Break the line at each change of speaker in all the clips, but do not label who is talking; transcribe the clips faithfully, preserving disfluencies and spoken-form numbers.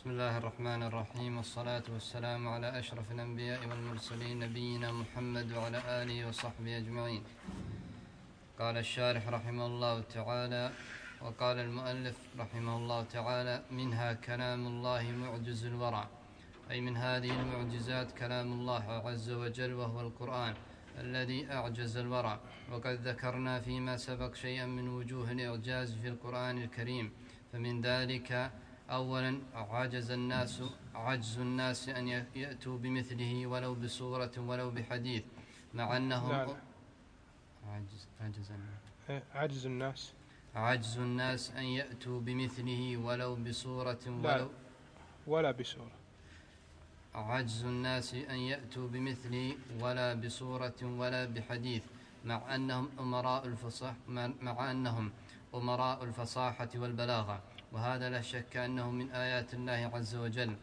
بسم الله الرحمن الرحيم، والصلاة والسلام على أشرف الأنبياء والمرسلين نبينا محمد وعلى آله وصحبه أجمعين. قال الشارح رحمه الله تعالى: وقال المؤلف رحمه الله تعالى: منها كلام الله معجز الورع، أي من هذه المعجزات كلام الله عز وجل وهو القرآن الذي أعجز الورع. وقد ذكرنا فيما سبق شيئا من وجوه الإعجاز في القرآن الكريم، فمن ذلك أولا عجز الناس عجز الناس أن يأتوا بمثله ولو بصورة ولو بحديث، مع أنهم
لا لا.
عجز, عجز,
عجز الناس
عجز الناس أن يأتوا بمثله ولو بصورة ولو
لا ولا بصورة
عجز الناس أن يأتوا بمثله ولا بصورة ولا بحديث، مع أنهم أمراء الفصاحة مع أنهم أمراء الفصاحة والبلاغة، وهذا لا شك أنه من آيات الله عز وجل.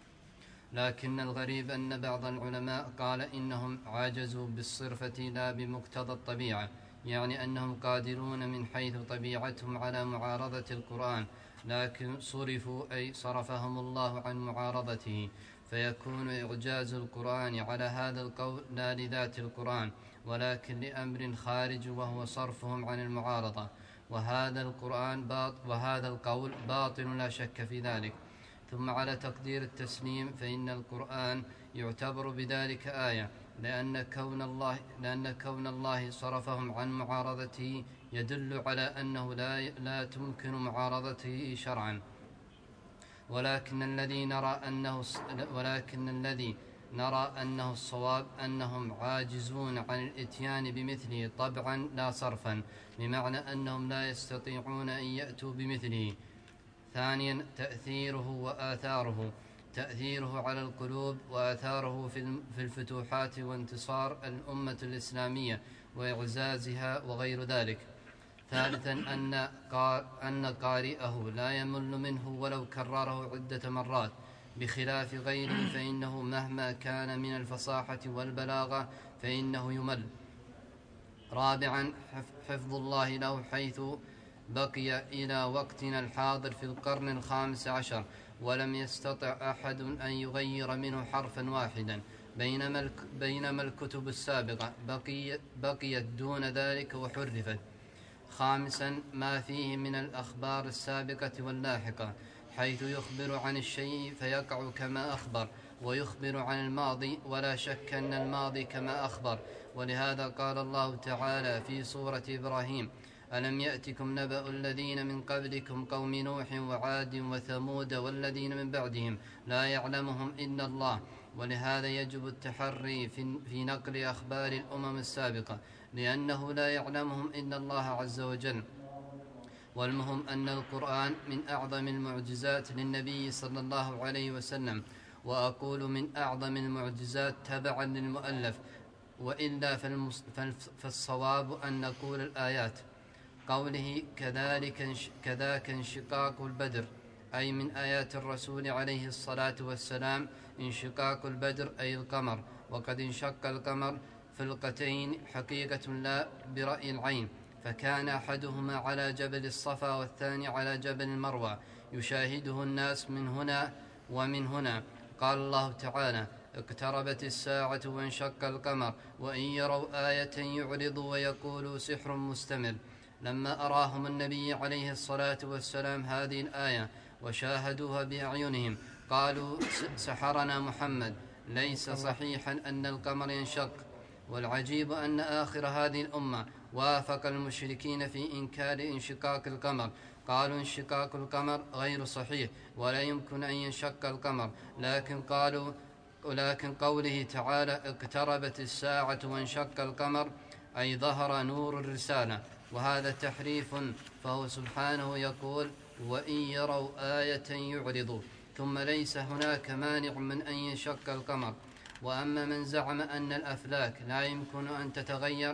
لكن الغريب أن بعض العلماء قال إنهم عاجزوا بالصرفة لا بمقتضى الطبيعة، يعني أنهم قادرون من حيث طبيعتهم على معارضة القرآن، لكن صرفوا أي صرفهم الله عن معارضته، فيكون إعجاز القرآن على هذا القول لا لذات القرآن ولكن لأمر خارج وهو صرفهم عن المعارضة، وهذا القرآن باط وهذا القول باطل لا شك في ذلك. ثم على تقدير التسليم فإن القرآن يعتبر بذلك آية، لأن كون الله لأن كون الله صرفهم عن معارضته يدل على أنه لا لا تمكن معارضته شرعا. ولكن الذي نرى أنه ولكن الذي نرى أنه الصواب أنهم عاجزون عن الإتيان بمثله طبعا لا صرفا، بمعنى أنهم لا يستطيعون أن يأتوا بمثله. ثانيا تأثيره وآثاره تأثيره على القلوب وآثاره في الفتوحات وانتصار الأمة الإسلامية وإعزازها وغير ذلك. ثالثا أن أن قارئه لا يمل منه ولو كرره عدة مرات، بخلاف غيره فإنه مهما كان من الفصاحة والبلاغة فإنه يمل. رابعا حفظ الله له حيث بقي إلى وقتنا الحاضر في القرن الخامس عشر ولم يستطع أحد أن يغير منه حرفا واحدا، بينما بينما الكتب السابقة بقيت, بقيت دون ذلك وحرفت. خامسا ما فيه من الأخبار السابقة واللاحقة، حيث يخبر عن الشيء فيقع كما أخبر، ويخبر عن الماضي ولا شك أن الماضي كما أخبر. ولهذا قال الله تعالى في سورة إبراهيم: ألم يأتكم نبأ الذين من قبلكم قوم نوح وعاد وثمود والذين من بعدهم لا يعلمهم إلا الله. ولهذا يجب التحري في نقل أخبار الأمم السابقة، لأنه لا يعلمهم إلا الله عز وجل. والمهم أن القرآن من أعظم المعجزات للنبي صلى الله عليه وسلم، وأقول من أعظم المعجزات تبعا للمؤلف، وإلا فالصواب أن نقول الآيات. قوله كذلك كذاك انشقاق البدر، أي من آيات الرسول عليه الصلاة والسلام انشقاق البدر أي القمر، وقد انشق القمر فلقتين حقيقة لا برأي العين، فكان أحدهما على جبل الصفا والثاني على جبل المروى يشاهده الناس من هنا ومن هنا. قال الله تعالى: اقتربت الساعة وانشق القمر وإن يروا آية يعرضوا ويقولوا سحر مستمر. لما أراهم النبي عليه الصلاة والسلام هذه الآية وشاهدوها بأعينهم قالوا: سحرنا محمد، ليس صحيحا أن القمر ينشق. والعجيب أن آخر هذه الأمة وافق المشركين في إنكار انشقاق القمر، قالوا انشقاق القمر غير صحيح ولا يمكن أن ينشق القمر، لكن قالوا ولكن قوله تعالى اقتربت الساعة وانشق القمر أي ظهر نور الرسالة، وهذا تحريف، فهو سبحانه يقول: وإن يروا آية يعرضوا، ثم ليس هناك مانع من أن ينشق القمر. وأما من زعم أن الأفلاك لا يمكن أن تتغير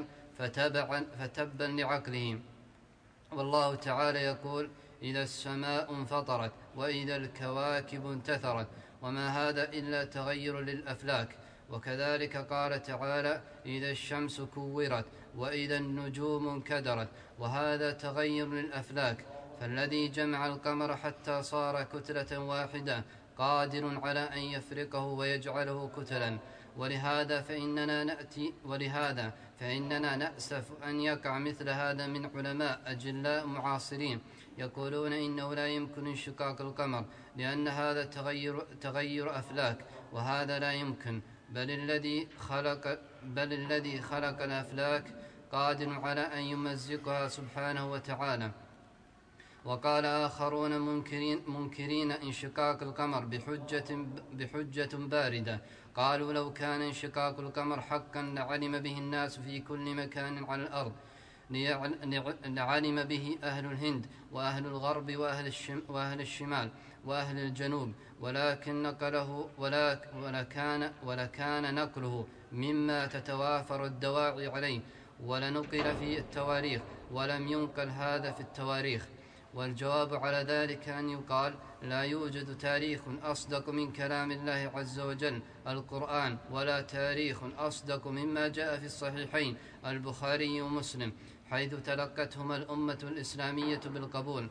فتبا لعقلهم، والله تعالى يقول: إذا السماء انفطرت وإذا الكواكب انتثرت، وما هذا إلا تغير للأفلاك. وكذلك قال تعالى: إذا الشمس كورت وإذا النجوم انكدرت، وهذا تغير للأفلاك. فالذي جمع القمر حتى صار كتلة واحدة قادر على أن يفرقه ويجعله كتلا. ولهذا فإننا نأتي ولهذا فإننا نأسف أن يقع مثل هذا من علماء أجلاء معاصرين يقولون إنه لا يمكن انشقاق القمر لأن هذا تغير, تغير أفلاك، وهذا لا يمكن، بل الذي خلق, بل الذي خلق الأفلاك قادر على أن يمزقها سبحانه وتعالى. وقال آخرون منكرين, منكرين انشقاق القمر بحجة, بحجة باردة، قالوا لو كان انشقاق القمر حقا لعلم به الناس في كل مكان على الأرض، لعلم به أهل الهند وأهل الغرب وأهل, الشم وأهل الشمال وأهل الجنوب، ولكن نقله ولك ولكان, ولكان نقله مما تتوافر الدواعي عليه، ولنقل في التواريخ، ولم ينقل هذا في التواريخ. والجواب على ذلك أن يقال لا يوجد تاريخ أصدق من كلام الله عز وجل القرآن، ولا تاريخ أصدق مما جاء في الصحيحين البخاري ومسلم، حيث تلقتهما الأمة الإسلامية بالقبول.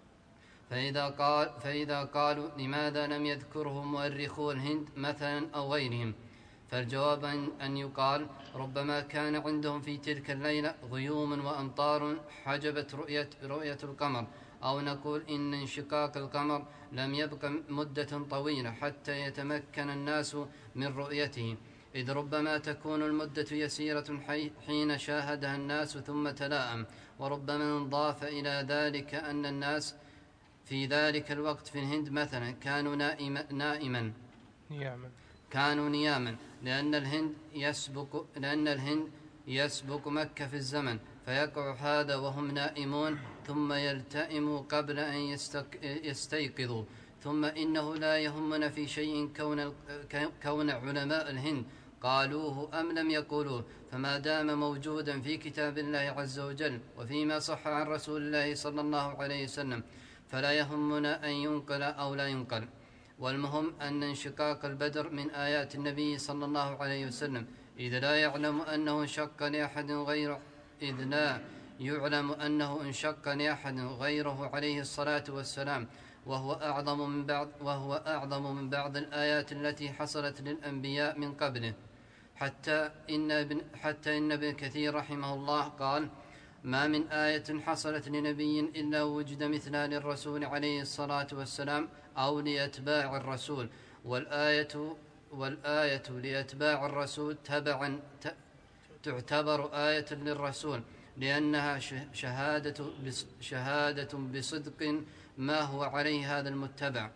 فإذا, قال فإذا قالوا لماذا لم يذكره مؤرخو الهند مثلا أو غيرهم، فالجواب أن يقال ربما كان عندهم في تلك الليلة غيوم وأمطار حجبت رؤية, رؤية القمر، أو نقول إن انشقاق القمر لم يبق مدة طويلة حتى يتمكن الناس من رؤيته، إذ ربما تكون المدة يسيرة حين شاهدها الناس ثم تلاءم. وربما انضاف إلى ذلك أن الناس في ذلك الوقت في الهند مثلا كانوا نائما, نائما
نياما
كانوا نياما لأن الهند يسبق لأن الهند يسبق مكة في الزمن، فيقع هذا وهم نائمون ثم يلتئموا قبل أن يستيقظوا. ثم إنه لا يهمنا في شيء كون, كون علماء الهند قالوه أم لم يقولوه، فما دام موجودا في كتاب الله عز وجل وفيما صح عن رسول الله صلى الله عليه وسلم فلا يهمنا أن ينقل أو لا ينقل. والمهم أن انشقاق البدر من آيات النبي صلى الله عليه وسلم، إذ لا يعلم أنه انشق لأحد غيره إذ لا يعلم أنه انشق لأحد غيره عليه الصلاة والسلام، وهو أعظم من بعض وهو أعظم من بعض الآيات التي حصلت للأنبياء من قبله. حتى إن ابن حتى إن ابن كثير رحمه الله قال: ما من آية حصلت لنبي إلا وجد مثلها للرسول عليه الصلاة والسلام أو لأتباع الرسول، والآية والآية لأتباع الرسول تبعا تعتبر آية للرسول، لأنها شهادة شهادة بصدق ما هو عليه هذا المتبع.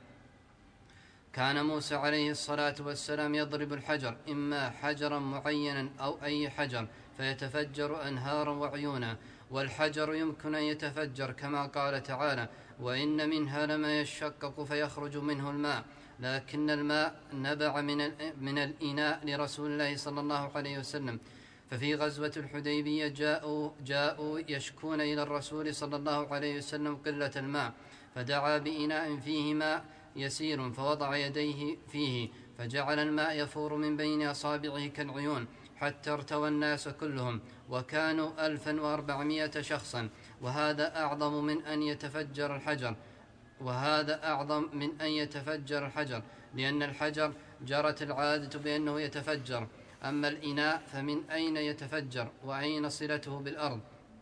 كان موسى عليه الصلاة والسلام يضرب الحجر، إما حجرا معينا أو أي حجر، فيتفجر أنهارا وعيونا، والحجر يمكن أن يتفجر كما قال تعالى: وإن منها لما يشقق فيخرج منه الماء، لكن الماء نبع من, من الإناء لرسول الله صلى الله عليه وسلم. ففي غزوة الحديبية جاءوا, جاءوا يشكون إلى الرسول صلى الله عليه وسلم قلة الماء، فدعا بإناء فيه ماء يسير فوضع يديه فيه فجعل الماء يفور من بين أصابعه كالعيون حتى ارتوى الناس كلهم، وكانوا ألفا وأربعمائة شخصا، وهذا أعظم من أن يتفجر الحجر وهذا أعظم من أن يتفجر الحجر لأن الحجر جرت العادة بأنه يتفجر، أما الإناء فمن أين يتفجر وأين صلته بالأرض؟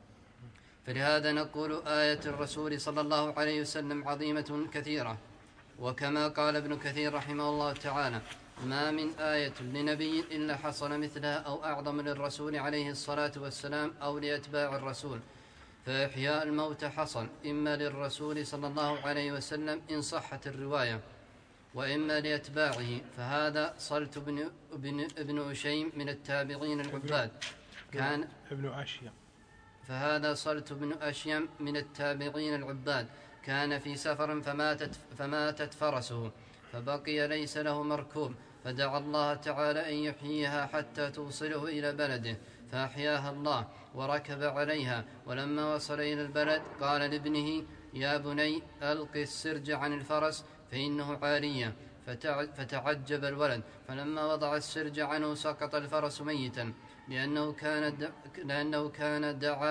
فلهذا نقول آية الرسول صلى الله عليه وسلم عظيمة كثيرة. وكما قال ابن كثير رحمه الله تعالى: ما من آية لنبي إلا حصل مثلها أو أعظم للرسول عليه الصلاة والسلام أو لأتباع الرسول. فإحياء الموت حصل إما للرسول صلى الله عليه وسلم إن صحت الرواية، وإما لأتباعه، فهذا صلت بن, بن, ابن أشيم من التابعين العباد كان
ابن أشيم
فهذا صلت بن أشيم من التابعين العباد كان في سفر فماتت, فماتت فرسه فبقي ليس له مركوب، فدعا الله تعالى أن يحييها حتى توصله إلى بلده، فأحياها الله وركب عليها. ولما وصل إلى البلد قال لابنه: يا بني ألق السرج عن الفرس فإنه عارية، فتعجب الولد، فلما وضع السرج عنه سقط الفرس ميتا، لأنه كان, لأنه كان دعا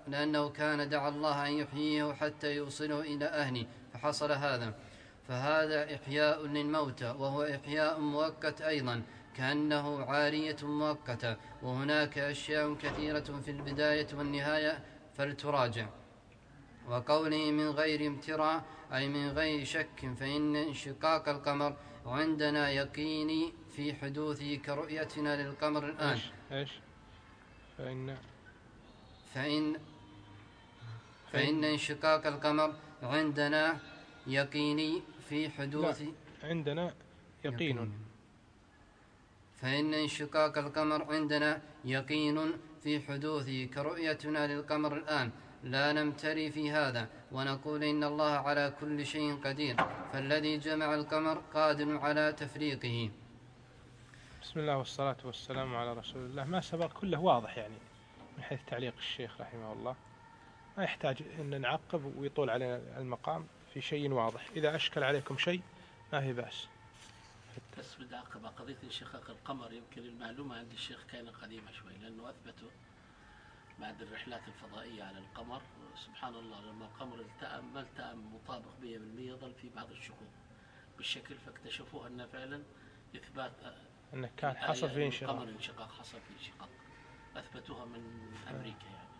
لأنه كان دعا الله أن يحييه حتى يوصله إلى أهله فحصل هذا، فهذا إحياء للموتى، وهو إحياء مؤقت أيضا كأنه عارية مؤقتة. وهناك أشياء كثيرة في البداية والنهاية فلتراجع. وقوله من غير امتراء أي من غير شك، فإن انشقاق القمر عندنا يقيني في حدوثه كرؤيتنا للقمر الآن.
إيش إيش فإن
فإن فإن انشقاق القمر عندنا يقيني في حدوث
لا عندنا يقين, يقين.
فإن انشقاق القمر عندنا يقين في حدوثه كرؤيتنا للقمر الآن، لا نمتري في هذا، ونقول إن الله على كل شيء قدير، فالذي جمع القمر قادر على تفريقه.
بسم الله والصلاة والسلام على رسول الله. ما سبق كله واضح يعني من حيث تعليق الشيخ رحمه الله، ما يحتاج أن نعقب ويطول علينا المقام، في شيء واضح. إذا أشكل عليكم شيء ما في بأس.
بس بدي أعقب على قضية انشقاق القمر. يمكن المعلومة عند الشيخ كانت قديمة شوي، لأنه أثبتوا بعد الرحلات الفضائية على القمر سبحان الله لما القمر التأم ما التأم مطابق مئة بالمئة، ظل في بعض الشكوك بالشكل، فاكتشفوها أن فعلا إثبات
أنه كان حصل فيه انشقاق،
القمر انشقاق حصل فيه انشقاق، أثبتوها من أمريكا يعني.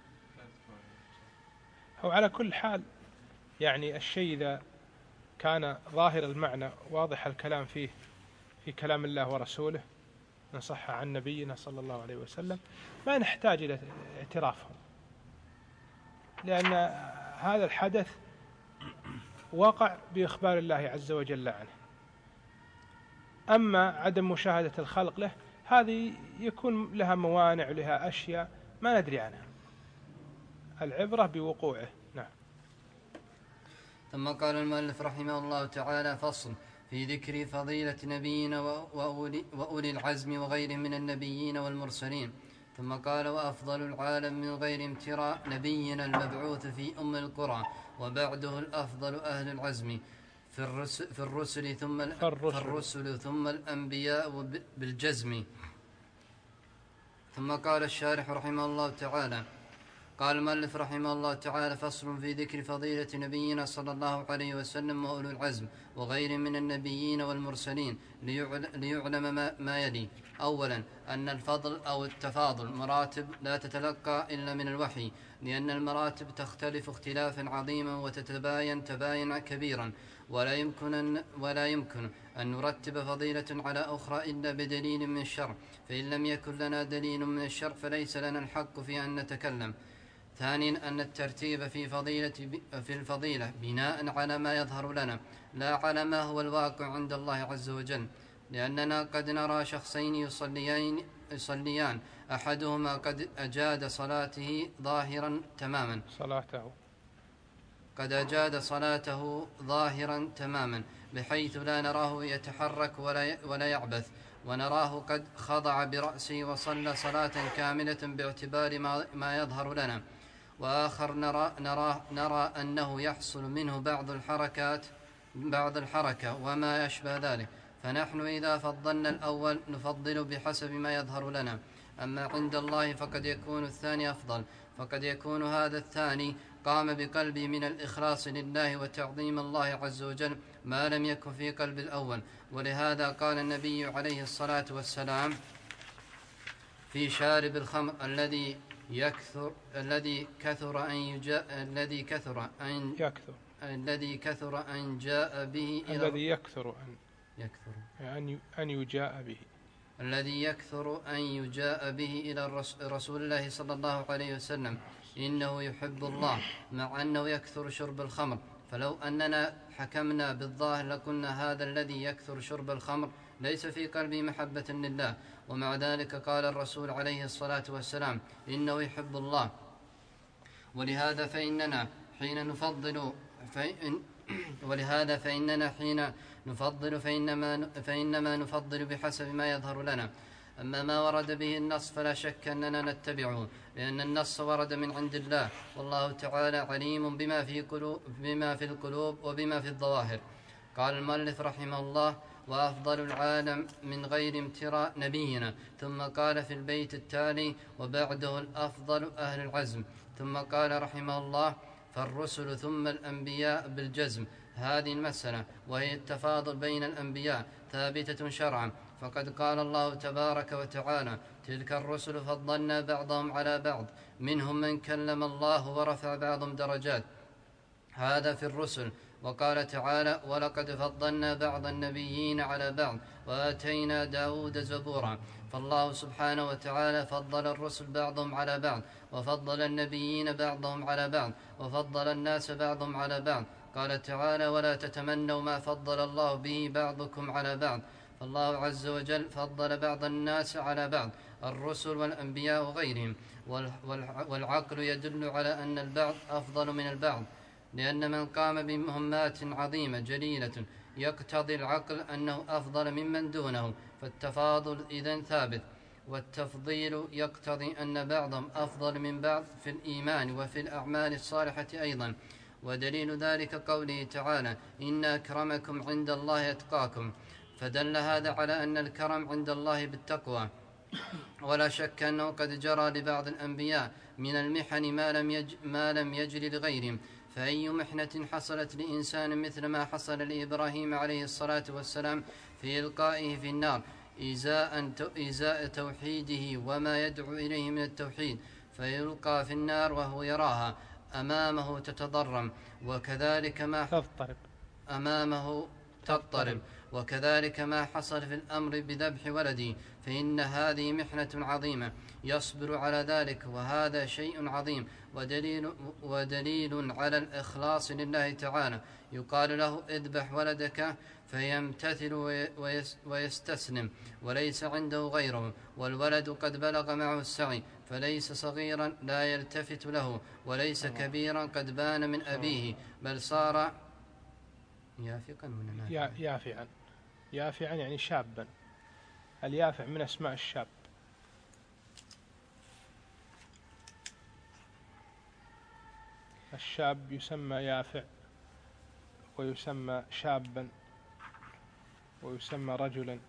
هو على كل حال يعني الشيء إذا كان ظاهر المعنى واضح الكلام فيه في كلام الله ورسوله نصح عن نبينا صلى الله عليه وسلم، ما نحتاج إلى اعترافهم، لأن هذا الحدث وقع بإخبار الله عز وجل عنه. أما عدم مشاهدة الخلق له هذه يكون لها موانع ولها أشياء ما ندري عنها، العبرة بوقوعه. نعم.
ثم قال المؤلف رحمه الله تعالى: فصل في ذكر فضيلة نبينا وأولي, وأولي العزم وغيرهم من النبيين والمرسلين. ثم قال: وأفضل العالم من غير امتراء نبينا المبعوث في أم القرى، وبعده الأفضل أهل العزم في الرسل, في الرسل ثم الرسل ثم الأنبياء بالجزم. ثم قال الشارح رحمه الله تعالى: قال المؤلف رحمه الله تعالى: فصل في ذكر فضيلة نبينا صلى الله عليه وسلم وأولو العزم وغير من النبيين والمرسلين، ليعلم ما يلي. أولا أن الفضل أو التفاضل مراتب لا تتلقى إلا من الوحي، لأن المراتب تختلف اختلافا عظيما وتتباين تباينا كبيرا، ولا يمكن أن, ولا يمكن أن نرتب فضيلة على أخرى إلا بدليل من الشرع، فإن لم يكن لنا دليل من الشرع فليس لنا الحق في أن نتكلم. ثانيا أن الترتيب في فضيلة في الفضيلة بناء على ما يظهر لنا، لا على ما هو الواقع عند الله عز وجل، لأننا قد نرى شخصين يصليان, يصليان أحدهما قد أجاد صلاته ظاهرا تماما
صلاته
قد أجاد صلاته ظاهرا تماما بحيث لا نراه يتحرك ولا, ولا يعبث، ونراه قد خضع برأسه وصلى صلاة كاملة باعتبار ما, ما يظهر لنا، وآخر نرى, نرى, نرى أنه يحصل منه بعض الحركات بعض الحركة وما يشبه ذلك، فنحن إذا فضلنا الأول نفضل بحسب ما يظهر لنا. أما عند الله فقد يكون الثاني أفضل، فقد يكون هذا الثاني قام بقلبه من الإخلاص لله وتعظيم الله عز وجل ما لم يكن في قلب الأول. ولهذا قال النبي عليه الصلاة والسلام في شارب الخمر الذي يكثر الذي كثر أن يجاء الذي كثر أن
يكثر
الذي كثر أن جاء به
الذي يكثر أن
يكثر
أن أن يجاء به
الذي يكثر أن يجاء به إلى رسول الله صلى الله عليه وسلم إنه يحب الله، مع أنه يكثر شرب الخمر. فلو أننا حكمنا بالظاهر لقلنا هذا الذي يكثر شرب الخمر ليس في قلبه محبة لله، ومع ذلك قال الرسول عليه الصلاة والسلام إنه يحب الله. ولهذا فإننا حين نفضل فإن ولهذا فإننا حين نفضل فإنما, فإنما نفضل بحسب ما يظهر لنا. أما ما ورد به النص فلا شك أننا نتبعه، لأن النص ورد من عند الله، والله تعالى عليم بما في, قلوب بما في القلوب وبما في الظواهر. قال المؤلف رحمه الله: وأفضل العالم من غير امتراء نبينا. ثم قال في البيت التالي: وبعده الأفضل أهل العزم. ثم قال رحمه الله: فالرسل ثم الأنبياء بالجزم. هذه المسألة وهي التفاضل بين الأنبياء ثابتة شرعا، فقد قال الله تبارك وتعالى: تلك الرسل فضلنا بعضهم على بعض، منهم من كلم الله ورفع بعضهم درجات. هذا في الرسل. وقال تعالى: ولقد فضلنا بعض النبيين على بعض وآتينا داود زبورا. فالله سبحانه وتعالى فضل الرسل بعضهم على بعض، وفضل النبيين بعضهم على بعض، وفضل الناس بعضهم على بعض. قال تعالى: ولا تتمنوا ما فضل الله به بعضكم على بعض. فالله عز وجل فضل بعض الناس على بعض، الرسل والأنبياء وغيرهم. والعقل يدل على أن البعض أفضل من البعض، لأن من قام بمهمات عظيمة جليلة يقتضي العقل أنه أفضل ممن دونه، فالتفاضل إذن ثابت. والتفضيل يقتضي أن بعضهم أفضل من بعض في الإيمان وفي الأعمال الصالحة أيضا. ودليل ذلك قوله تعالى: إن أكرمكم عند الله أتقاكم. فدل هذا على أن الكرم عند الله بالتقوى. ولا شك أنه قد جرى لبعض الأنبياء من المحن ما لم, يج ما لم يجري لغيرهم. فأي محنة حصلت لإنسان مثل ما حصل لإبراهيم عليه الصلاة والسلام في إلقائه في النار إزاء, إزاء توحيده وما يدعو إليه من التوحيد، فيلقى في النار وهو يراها أمامه تتضرم، وكذلك ما
تضطرب
أمامه تضطرب وكذلك ما حصل في الأمر بذبح ولده، فإن هذه محنة عظيمة يصبر على ذلك، وهذا شيء عظيم ودليل, ودليل على الإخلاص لله تعالى. يقال له: اذبح ولدك، فيمتثل ويستسلم وليس عنده غيره، والولد قد بلغ معه السعي، فليس صغيرا لا يلتفت له، وليس كبيرا قد بان من أبيه، بل صار يافقا من
يافعا. يافعا يعني شابا. اليافع من أسماء الشاب. الشاب يسمى يافع، ويسمى شابا، ويسمى رجلا.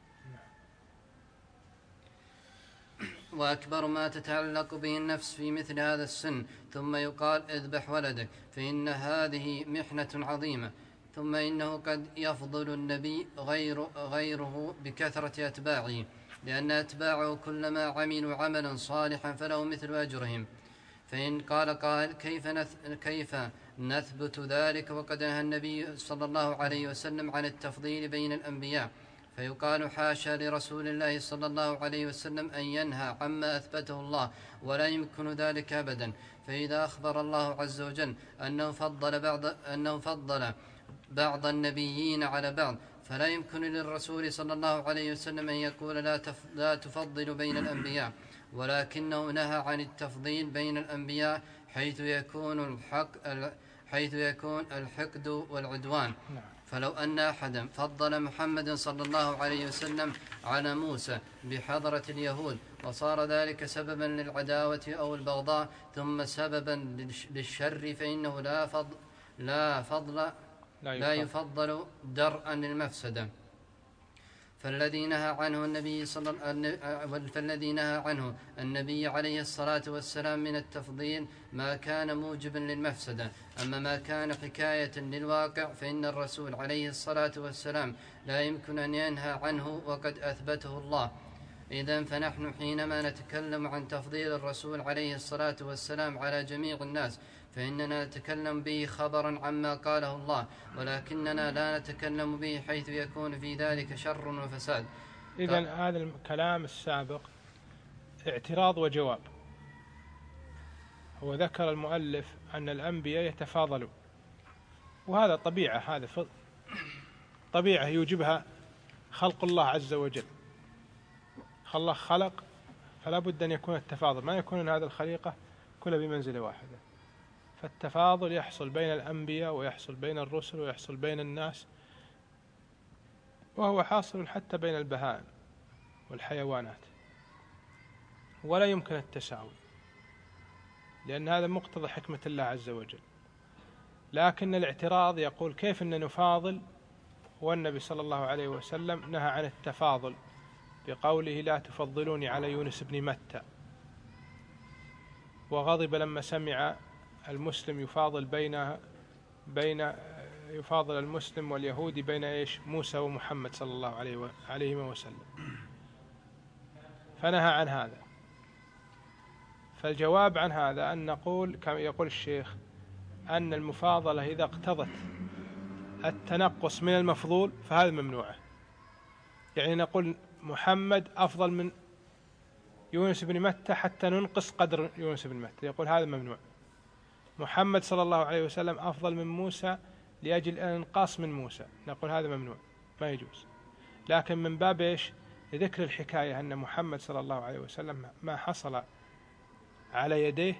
وأكبر ما تتعلق به النفس في مثل هذا السن. ثم يقال: اذبح ولدك، فإن هذه محنة عظيمة. ثم إنه قد يفضل النبي غير غيره بكثرة أتباعه، لأن أتباعه كلما عملوا عملا صالحا فله مثل أجرهم. فإن قال قائل: كيف, كيف نثبت ذلك وقد نهى النبي صلى الله عليه وسلم عن التفضيل بين الأنبياء؟ فيقال: حاشا لرسول الله صلى الله عليه وسلم أن ينهى عما أثبته الله، ولا يمكن ذلك أبدا. فإذا أخبر الله عز وجل أنه فضل بعض, أنه فضل بعض النبيين على بعض، فلا يمكن للرسول صلى الله عليه وسلم أن يقول لا, تف... لا تفضل بين الأنبياء، ولكنه نهى عن التفضيل بين الأنبياء حيث يكون الحق حيث يكون الحقد والعدوان. فلو أن أحدا فضل محمد صلى الله عليه وسلم على موسى بحضرة اليهود، وصار ذلك سببا للعداوة أو البغضاء ثم سببا للشر، فإنه لا فضل لا فضل لا يفضل درءا للمفسدة. فالذي نهى عنه النبي صلى فالذي نهى عنه النبي عليه الصلاة والسلام من التفضيل ما كان موجبا للمفسدة. أما ما كان حكاية للواقع فإن الرسول عليه الصلاة والسلام لا يمكن أن ينهى عنه وقد أثبته الله. إذن فنحن حينما نتكلم عن تفضيل الرسول عليه الصلاة والسلام على جميع الناس فإننا نتكلم به خبرا عما قاله الله، ولكننا لا نتكلم به حيث يكون في ذلك شر وفساد.
إذن هذا الكلام السابق اعتراض وجواب. هو ذكر المؤلف أن الأنبياء يتفاضلوا، وهذا طبيعة، هذا طبيعة يوجبها خلق الله عز وجل. الله خلق فلا بد أن يكون التفاضل، ما يكون أن هذه الخليقة كلها بمنزلة واحدة. فالتفاضل يحصل بين الأنبياء ويحصل بين الرسل ويحصل بين الناس، وهو حاصل حتى بين البهائم والحيوانات، ولا يمكن التساوي، لأن هذا مقتضى حكمة الله عز وجل. لكن الاعتراض يقول: كيف أن نفاضل والنبي صلى الله عليه وسلم نهى عن التفاضل بقوله لا تفضلوني على يونس بن متى، وغضب لما سمع المسلم يفاضل بين بين يفاضل المسلم واليهودي بين إيش موسى ومحمد صلى الله عليه عليه وسلم، فنهى عن هذا. فالجواب عن هذا أن نقول كما يقول الشيخ أن المفاضلة إذا اقتضت التنقص من المفضول فهذا ممنوع. يعني نقول محمد أفضل من يونس بن متى حتى ننقص قدر يونس بن متى، يقول هذا ممنوع. محمد صلى الله عليه وسلم أفضل من موسى لأجل الإنقاص من موسى، نقول هذا ممنوع ما يجوز. لكن من باب إيش ذكر الحكاية أن محمد صلى الله عليه وسلم ما حصل على يديه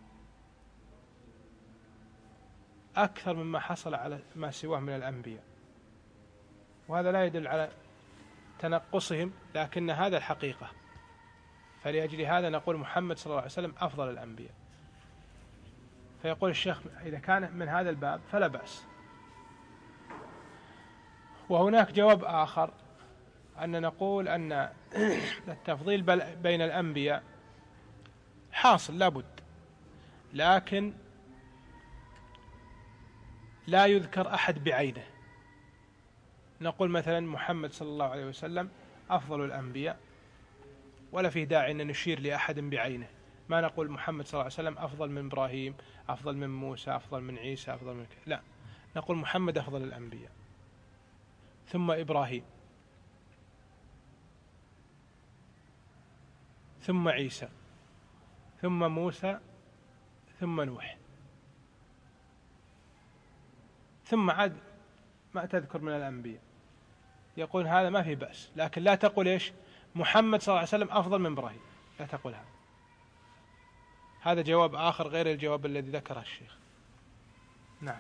أكثر مما حصل على ما سواه من الأنبياء، وهذا لا يدل على تنقصهم لكن هذا الحقيقة. فلأجل هذا نقول محمد صلى الله عليه وسلم أفضل الأنبياء. فيقول الشيخ إذا كان من هذا الباب فلا بأس. وهناك جواب آخر أن نقول أن التفضيل بين الأنبياء حاصل لابد، لكن لا يذكر أحد بعينه. نقول مثلا محمد صلى الله عليه وسلم أفضل الأنبياء ولا في داعي أن نشير لأحد بعينه، ما نقول محمد صلى الله عليه وسلم أفضل من إبراهيم، أفضل من موسى، أفضل من عيسى، أفضل من كذا، لا، نقول محمد أفضل الأنبياء ثم إبراهيم ثم عيسى ثم موسى ثم نوح، ثم عاد ما تذكر من الأنبياء. يقول هذا ما في بأس، لكن لا تقول إيش محمد صلى الله عليه وسلم أفضل من إبراهيم، لا تقول هذا. هذا جواب آخر غير الجواب الذي ذكره الشيخ. نعم.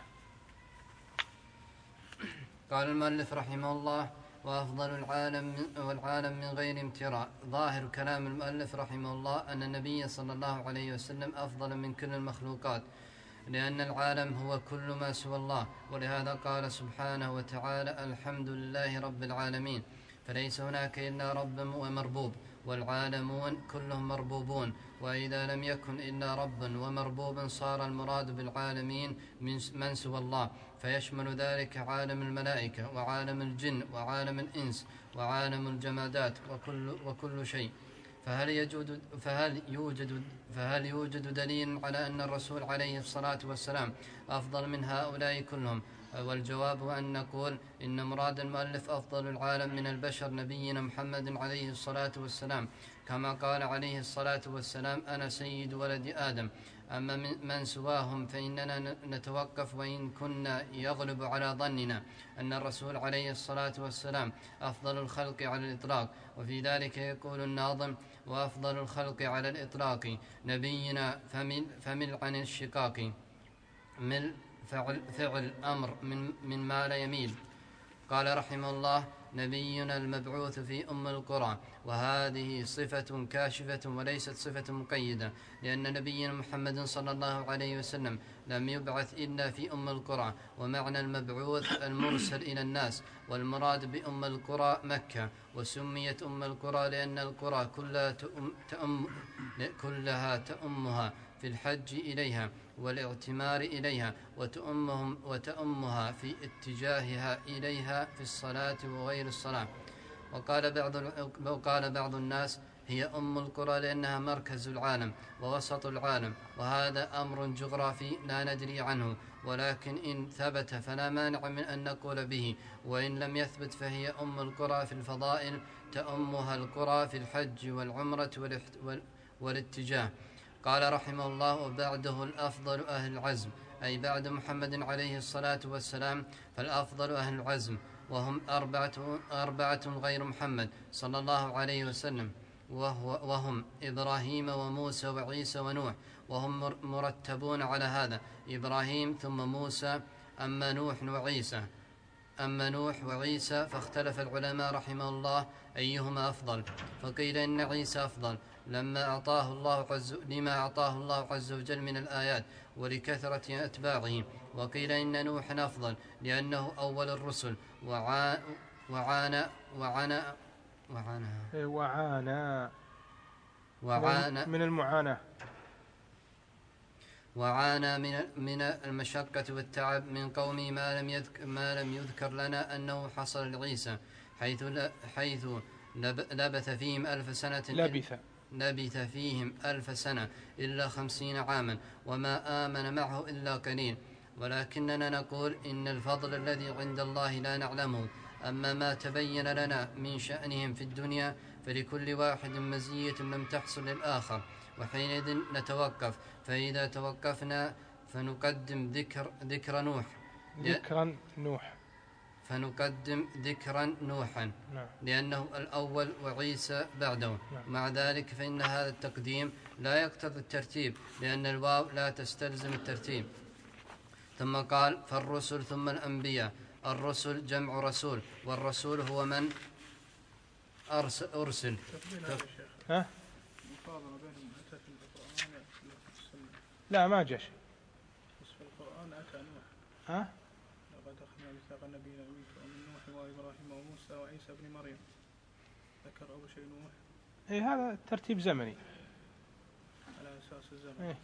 قال المؤلف رحمه الله: وأفضل العالم من والعالم من غير امتراء. ظاهر كلام المؤلف رحمه الله أن النبي صلى الله عليه وسلم أفضل من كل المخلوقات، لأن العالم هو كل ما سوى الله، ولهذا قال سبحانه وتعالى: الحمد لله رب العالمين، فليس هناك إلا رب ومربوب، والعالمون كلهم مربوبون، وإذا لم يكن إلا رب ومربوب صار المراد بالعالمين من سوى الله، فيشمل ذلك عالم الملائكة وعالم الجن وعالم الإنس وعالم الجمادات وكل, وكل شيء. فهل يوجد, فهل, يوجد فهل يوجد دليل على أن الرسول عليه الصلاة والسلام أفضل من هؤلاء كلهم؟ والجواب أن نقول إن مراد المؤلف أفضل العالم من البشر نبينا محمد عليه الصلاة والسلام، كما قال عليه الصلاة والسلام: أنا سيد ولد آدم. أما من سواهم فإننا نتوقف، وإن كنا يغلب على ظننا أن الرسول عليه الصلاة والسلام أفضل الخلق على الإطلاق. وفي ذلك يقول الناظم: وأفضل الخلق على الإطلاق نبينا فمل, فمل عن الشقاق، مل فعل, فعل أمر من, من ما لا يميل. قال رحمه الله: نبينا المبعوث في أم القرى. وهذه صفة كاشفة وليست صفة مقيدة، لأن نبينا محمد صلى الله عليه وسلم لم يبعث إلا في أم القرى. ومعنى المبعوث المرسل إلى الناس، والمراد بأم القرى مكة، وسميت أم القرى لأن القرى كلها تأم, تأم كلها تأمها في الحج إليها والاعتمار إليها، وتأمهم وتأمها في اتجاهها إليها في الصلاة وغير الصلاة. وقال بعض, وقال بعض الناس: هي أم القرى لأنها مركز العالم ووسط العالم، وهذا أمر جغرافي لا ندري عنه، ولكن إن ثبت فلا مانع من أن نقول به، وإن لم يثبت فهي أم القرى في الفضائل، تأمها القرى في الحج والعمرة والاتجاه. قال رحمه الله: وبعده الأفضل أهل العزم، أي بعد محمد عليه الصلاة والسلام فالأفضل أهل العزم، وهم أربعة, أربعة غير محمد صلى الله عليه وسلم، وهو وهم إبراهيم وموسى وعيسى ونوح، وهم مرتبون على هذا: إبراهيم ثم موسى، أما نوح وعيسى أما نوح وعيسى فاختلف العلماء رحمه الله أيهما أفضل، فقيل إن عيسى أفضل لما أعطاه الله عز لما أعطاه الله عز وجل من الآيات ولكثرة أتباعه، وقيل إن نوحا أفضل لأنه أول الرسل وعانى وعانى وعانى
وعانى
وعانى
من المعاناة
وعانى من من المشقة والتعب من قومه ما لم يذكر, ما لم يذكر لنا أنه حصل لعيسى حيث حيث لبث فيهم ألف سنة
لبث
لبث فيهم ألف سنة إلا خمسين عاما وما آمن معه إلا قليل. ولكننا نقول إن الفضل الذي عند الله لا نعلمه. أما ما تبين لنا من شأنهم في الدنيا فلكل واحد مزية لم تحصل للآخر، وحينئذ نتوقف. فإذا توقفنا فنقدم ذكر ذكر نوح
ذكرا نوح
فنقدم ذكرا نوحا
نعم.
لأنه الأول وعيسى بعده. نعم. مع ذلك فإن هذا التقديم لا يقتضي الترتيب لأن الواو لا تستلزم الترتيب. ثم قال فالرسل ثم الأنبياء. الرسل جمع رسول، والرسول هو من أرسل, أرسل.
ها؟ لا ما جاش
بس في القرآن أتى نوح.
ها؟
لقد أخذنا ميثاق نبينا منك ومن نوح وإبراهيم وموسى وعيسى بن مريم. ذكر أول شيء نوح.
إيه هذا ترتيب زمني
على أساس الزمن.
إيه.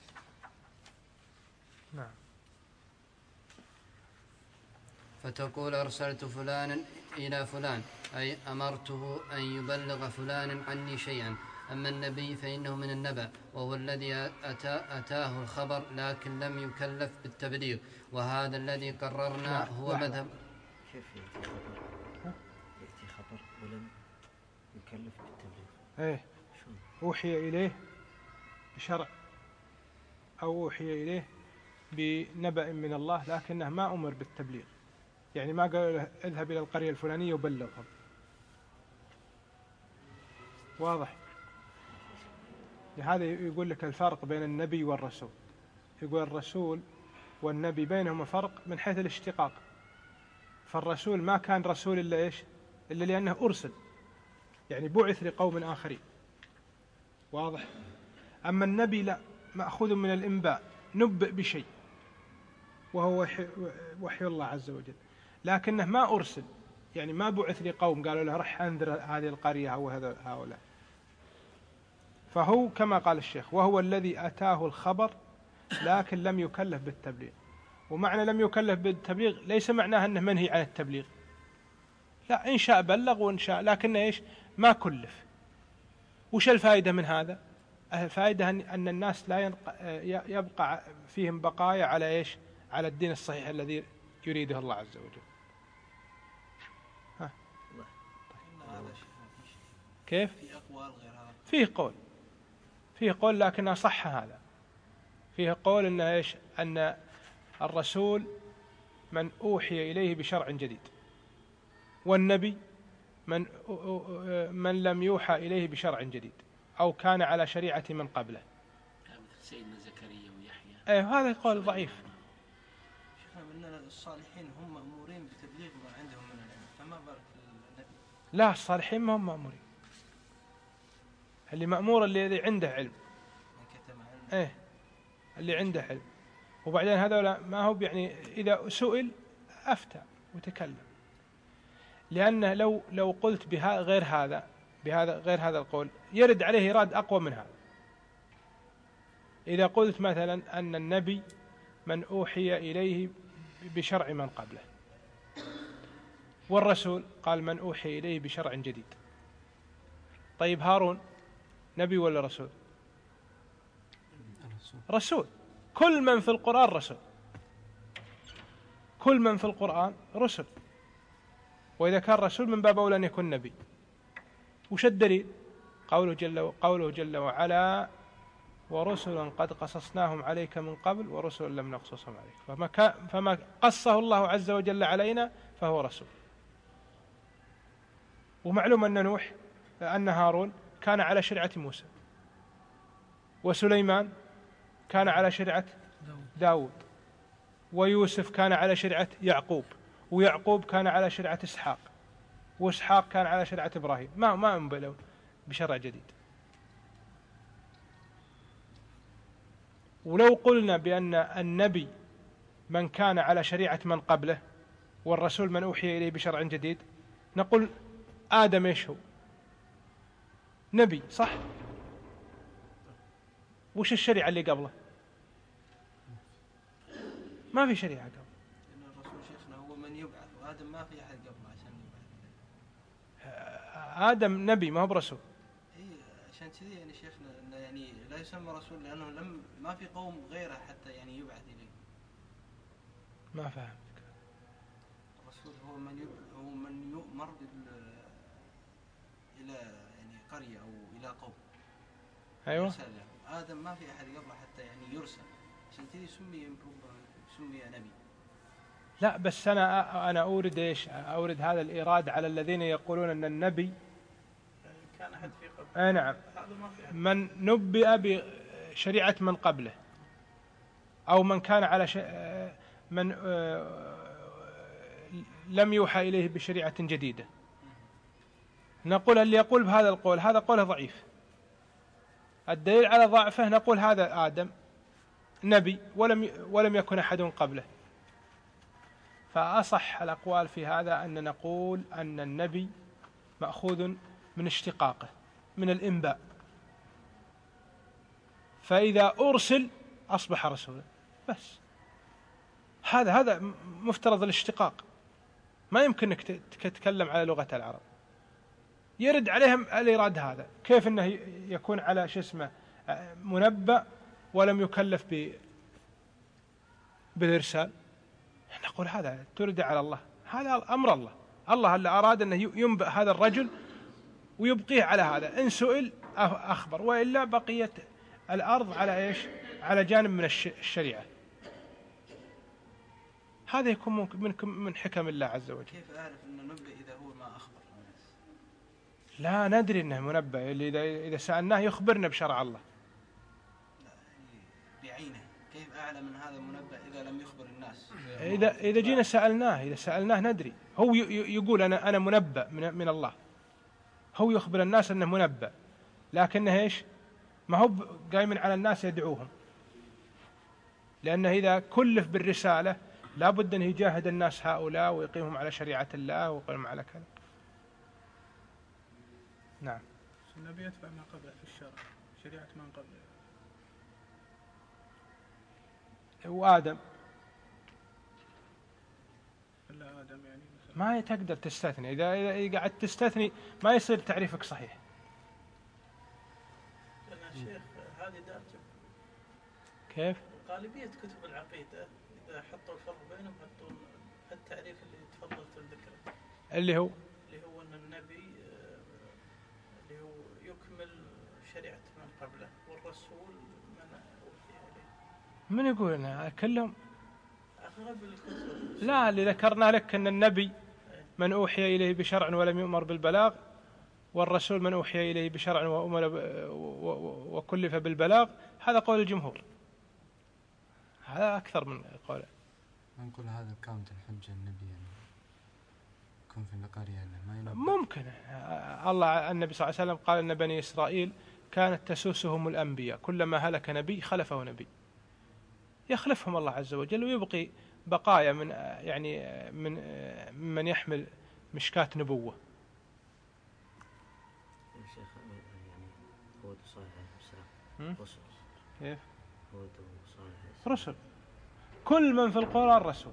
نعم.
فتقول أرسلت فلانا إلى فلان أي أمرته أن يبلغ فلانا عني شيئا. أما النبي فإنه من النبأ وهو الذي أتى أتاه الخبر لكن لم يكلف بالتبليغ، وهذا الذي قررنا هو مذهب.
كيف يأتي خبر؟ يأتي خبر ولم يكلف بالتبليغ؟
إيه أوحي إليه بشرع أو أوحي إليه بنبأ من الله لكنه ما أمر بالتبليغ، يعني ما قال له اذهب إلى القرية الفلانية وبلغهم. واضح؟ لهذا يقول لك الفرق بين النبي والرسول. يقول الرسول والنبي بينهما فرق من حيث الاشتقاق. فالرسول ما كان رسول إلا إيش؟ إلا لأنه أرسل، يعني بعث لقوم آخرين. واضح؟ أما النبي لا، مأخوذ من الإنباء، نبئ بشيء وهو وحي, وحي الله عز وجل، لكنه ما أرسل، يعني ما بعث لقوم قالوا له رح أنذر هذه القرية أو هؤلاء. فهو كما قال الشيخ وهو الذي أتاه الخبر لكن لم يكلف بالتبليغ. ومعنى لم يكلف بالتبليغ ليس معناه أنه منهي عن التبليغ، لا، إن شاء بلغ وإن شاء، لكن إيش؟ ما كلف. وش الفائدة من هذا؟ الفائدة أن الناس لا يبقى فيهم بقايا على إيش؟ على الدين الصحيح الذي يريده الله عز وجل. ها. كيف؟
في أقوال غير هذا.
فيه قول، فيه قول لكن أصح هذا. فيه قول أن إيش؟ أن الرسول من أوحي إليه بشرع جديد، والنبي من من لم يوحى إليه بشرع جديد أو كان على شريعة من قبله.
مثل سيدنا زكريا ويحيى.
أيه هذا قول ضعيف.
شفنا أن الصالحين هم مأمورين بتبليغ ما عندهم من العلم، فما بالك النبي؟
لا، الصالحين ما هم مأمورين، اللي مأمور اللي عنده علم. ايه اللي عنده علم. وبعدين هذا ما هو يعني إذا سئل أفتى وتكلم، لأن لو لو قلت بها غير هذا بهذا غير هذا القول يرد عليه إراد أقوى من هذا. إذا قلت مثلا أن النبي من أوحي إليه بشرع من قبله، والرسول قال من أوحي إليه بشرع جديد. طيب هارون نبي ولا رسول؟ رسول. كل من في القرآن رسول، كل من في القرآن رسل، وإذا كان رسول من باب أولى أن يكون نبي. وش الدليل؟ قوله جل, قوله جل وعلا ورسلا قد قصصناهم عليك من قبل ورسلا لم نقصصهم عليك. فما, كان فما قصه الله عز وجل علينا فهو رسول. ومعلوم أن نوح أن هارون كان على شريعة موسى، وسليمان كان على شريعة داود، ويوسف كان على شريعة يعقوب، ويعقوب كان على شريعة إسحاق، وإسحاق كان على شريعة إبراهيم. ما ما أنبلوا بشرع جديد. ولو قلنا بأن النبي من كان على شريعة من قبله والرسول من أوحي إليه بشرع جديد، نقول آدم إيش هو؟ نبي، صح؟ وش الشريعة اللي قبله؟ ما في شريعة قبله.
لأن الرسول شيخنا هو من يبعث، وآدم ما في أحد قبله عشان يبعث.
آدم نبي ما هو برسول.
إيه عشان كذي يعني شيخنا إنه يعني لا يسمى رسول لأنه لم ما في قوم غيره حتى يعني يبعث إليه.
ما فهم.
الرسول هو من يبعث، هو من يؤمر بال إلى يعني قرية أو إلى قوم.
أيوة.
يرسل له. آدم ما في أحد قبله حتى يعني يرسل، عشان كذي سمي سمي نبي.
لا بس أنا أنا أورد إيش؟ أورد هذا الإيراد على الذين يقولون أن النبي
كان أحد في قبل.
أي نعم. من نبئ بشريعة من قبله أو من كان على ش... من لم يوحى إليه بشريعة جديدة، نقول اللي يقول بهذا القول هذا قوله ضعيف. الدليل على ضعفه نقول هذا آدم نبي ولم ولم يكن أحد قبله. فأصح الأقوال في هذا أن نقول أن النبي مأخوذ من اشتقاقه من الإنباء، فإذا أرسل أصبح رسولا بس. هذا هذا مفترض الاشتقاق، ما يمكنك تتكلم على لغة العرب. يرد عليهم الإيراد هذا، كيف أنه يكون على شو اسمه منبأ ولم يكلف ب بالإرسال؟ نقول هذا ترد على الله، هذا أمر الله. الله اللي أراد أنه ينبأ هذا الرجل ويبقيه على هذا، إن سئل أخبر، وإلا بقيت الأرض على إيش؟ على جانب من الشريعة. هذا يكون من من حكم الله عز وجل.
كيف أعرف أنه نبئ إذا هو ما أخبر الناس؟
لا ندري أنه منبأ، اللي إذا إذا سألناه يخبرنا بشرع الله.
لا يعني بعينه، كيف أعلم من هذا منبأ إذا لم يخبر الناس؟
إذا إذا جينا سألناه إذا سألناه ندري. هو يقول أنا أنا منبأ من من الله، هو يخبر الناس أنه منبأ، لكنه إيش؟ ما هو قايم على الناس يدعوهم، لأنه إذا كلف بالرسالة لا بد أن يجاهد الناس هؤلاء ويقيمهم على شريعة الله ويقيمهم على كذا. نعم.
النبي يتبع ما قبله في الشرع، شريعة من قبله.
وآدم
إلا آدم يعني
ما تقدر تستثني. إذا إذا قعدت تستثني ما يصير تعريفك صحيح.
لأن الشيخ هذه دارجة.
كيف؟
غالبية كتب العقيدة إذا حطوا الفرق بينهم حطوا التعريف اللي تفضلت الذكر،
اللي هو
اللي هو أن النبي اللي هو يكمل شريعة من قبله، والرسول من أوحي إليه.
من يقول أنا كلهم؟
أغلب الكتب.
لا، اللي ذكرنا لك أن النبي من أوحي إليه بشرع ولم يؤمر بالبلاغ، والرسول من أوحي إليه بشرع وأمر وكلف بالبلاغ، هذا قول الجمهور. هذا أكثر من قوله.
نقول هذا كانت الحجة النبي يعني يكون في القرية ما ينبأ.
ممكن. الله النبي صلى الله عليه وسلم قال أن بني إسرائيل كانت تسوسهم الأنبياء، كلما هلك نبي خلفه نبي، يخلفهم الله عز وجل ويبقي بقايا من يعني من من يحمل مشكاة نبوة.
شيخ يعني هود وصالح عليه السلام رسل.
كيف؟
هود وصالح
رسل، كل من في القرآن رسول.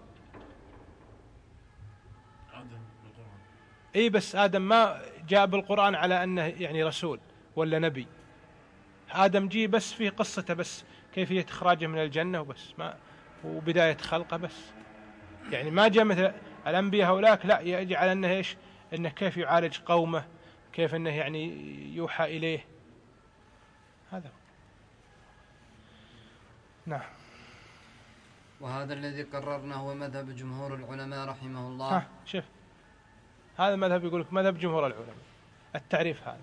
آدم بالقرآن.
إيه بس آدم ما جاء بالقرآن على أنه يعني رسول ولا نبي. آدم جي بس في قصته، بس كيفية إخراجه من الجنة وبس، ما وبداية خلقه بس. يعني ما جاء مثل الأنبياء هؤلاء، لا يجي على أنه إيش؟ أنه كيف يعالج قومه، كيف أنه يعني يوحى إليه. هذا نعم.
وهذا الذي قررناه هو مذهب جمهور العلماء رحمه الله.
ها شوف، هذا مذهب يقول لك مذهب جمهور العلماء. التعريف هذا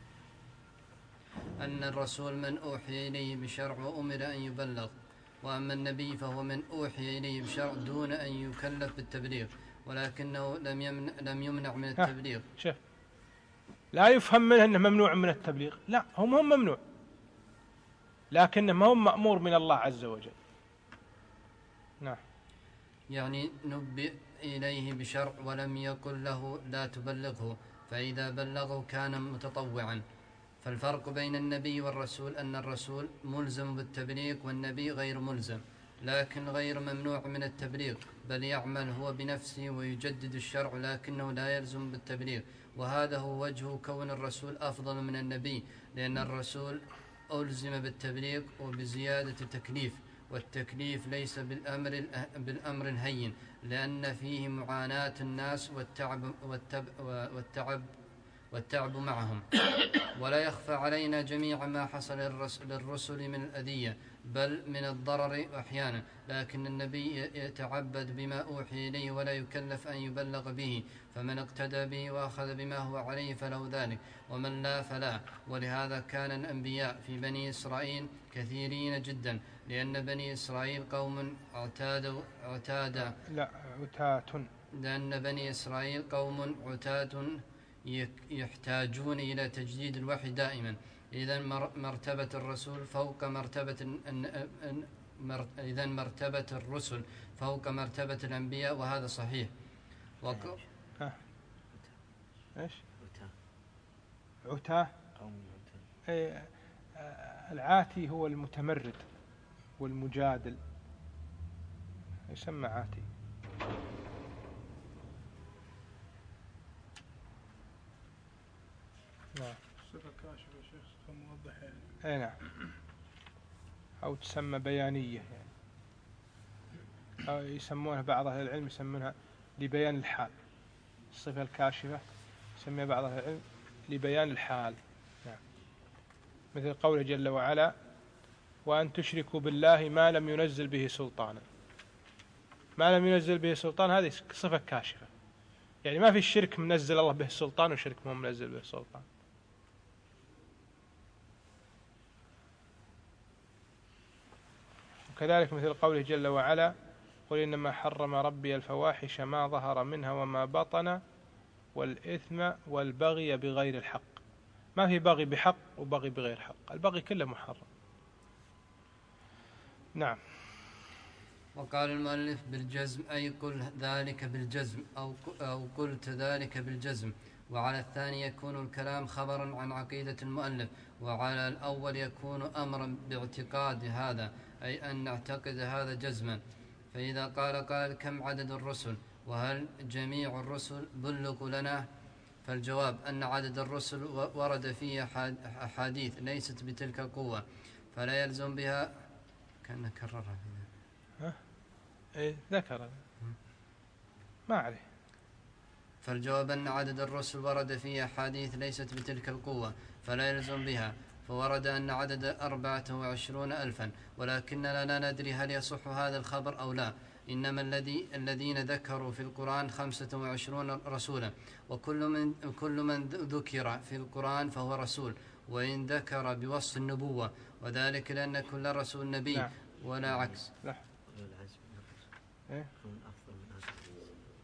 أن الرسول من أوحي إليه بشرع وأمر أن يبلغ، وأما النبي فهو من أوحي إليه بشرع دون أن يكلف بالتبليغ، ولكنه لم يمنع, لم يمنع من التبليغ.
شوف، لا يفهم منه أنه ممنوع من التبليغ، لا هم هم ممنوع، لكنه ما هم مأمور من الله عز وجل. نعم.
يعني نبئ إليه بشرع ولم يقل له لا تبلغه، فإذا بلغه كان متطوعا. فالفرق بين النبي والرسول أن الرسول ملزم بالتبليغ والنبي غير ملزم، لكن غير ممنوع من التبليغ، بل يعمل هو بنفسه ويجدد الشرع لكنه لا يلزم بالتبليغ. وهذا هو وجه كون الرسول أفضل من النبي، لأن الرسول ألزم بالتبليغ وبزيادة التكليف، والتكليف ليس بالأمر, بالأمر الهين، لأن فيه معاناة الناس والتعب, والتعب, والتعب, والتعب معهم. ولا يخفى علينا جميع ما حصل للرسل من الأذية بل من الضرر أحيانا، لكن النبي يتعبد بما أوحي إليه ولا يكلف أن يبلغ به، فمن اقتدى به وأخذ بما هو عليه فله ذلك، ومن لا فلا. ولهذا كان الأنبياء في بني إسرائيل كثيرين جدا، لأن بني إسرائيل قوم اعتادوا عتادا
لا عتات
لأن بني إسرائيل قوم عتاد يحتاجون إلى تجديد الوحي دائما. إذن مرتبة الرسول فوق مرتبة إذن مرتبة الرسل فوق مرتبة الأنبياء، وهذا صحيح. وق...
ها. إيش؟
عتاه
عتاه
قوم عتاه.
أي العاتي هو المتمرد والمجادل، يسمى عاتي. نعم.
صفة كاشفة يا شيخ، صفة موضحة يعني.
اي نعم، أو تسمى بيانية يعني، أو يسمونها بعض أهل العلم يسمونها لبيان الحال. الصفة الكاشفة يسميها بعض أهل العلم لبيان الحال. نعم. مثل قوله جل وعلا: وأن تشركوا بالله ما لم ينزل به سلطانا. ما لم ينزل به سلطان هذه صفة كاشفة، يعني ما في الشرك منزل الله به السلطان وشرك ما منزل به السلطان. وكذلك مثل قوله جل وعلا: قل إنما حرم ربي الفواحش ما ظهر منها وما بطن والإثم والبغي بغير الحق. ما في بغي بحق وبغي بغير حق، البغي كله محرم. نعم.
وقال المؤلف بالجزم، أي قل ذلك بالجزم أو أو قلت ذلك بالجزم. وعلى الثاني يكون الكلام خبرا عن عقيدة المؤلف، وعلى الأول يكون أمرا باعتقاد هذا، أي أن نعتقد هذا جزما. فإذا قال قال كم عدد الرسل وهل جميع الرسل بلغوا لنا؟ فالجواب أن عدد الرسل ورد فيه أحاديث ليست بتلك القوة، فلا يلزم بها. كأنه كررها
ها؟ إيه ذكر ما عليه.
فالجواب أن عدد الرسل ورد فيه أحاديث ليست بتلك القوة فلا يلزم بها، فورد أن عدد أربعة وعشرون ألفا، ولكننا لا ندري هل يصح هذا الخبر أو لا. إنما الذي الذين ذكروا في القرآن خمسة وعشرون رسولا، وكل من, كل من ذكر في القرآن فهو رسول، وإن ذكر بوصف النبوة، وذلك لأن كل رسول نبي.
نعم.
ولا عكس.
لا.
العزم
إيه؟
يكون أفضل من عزم.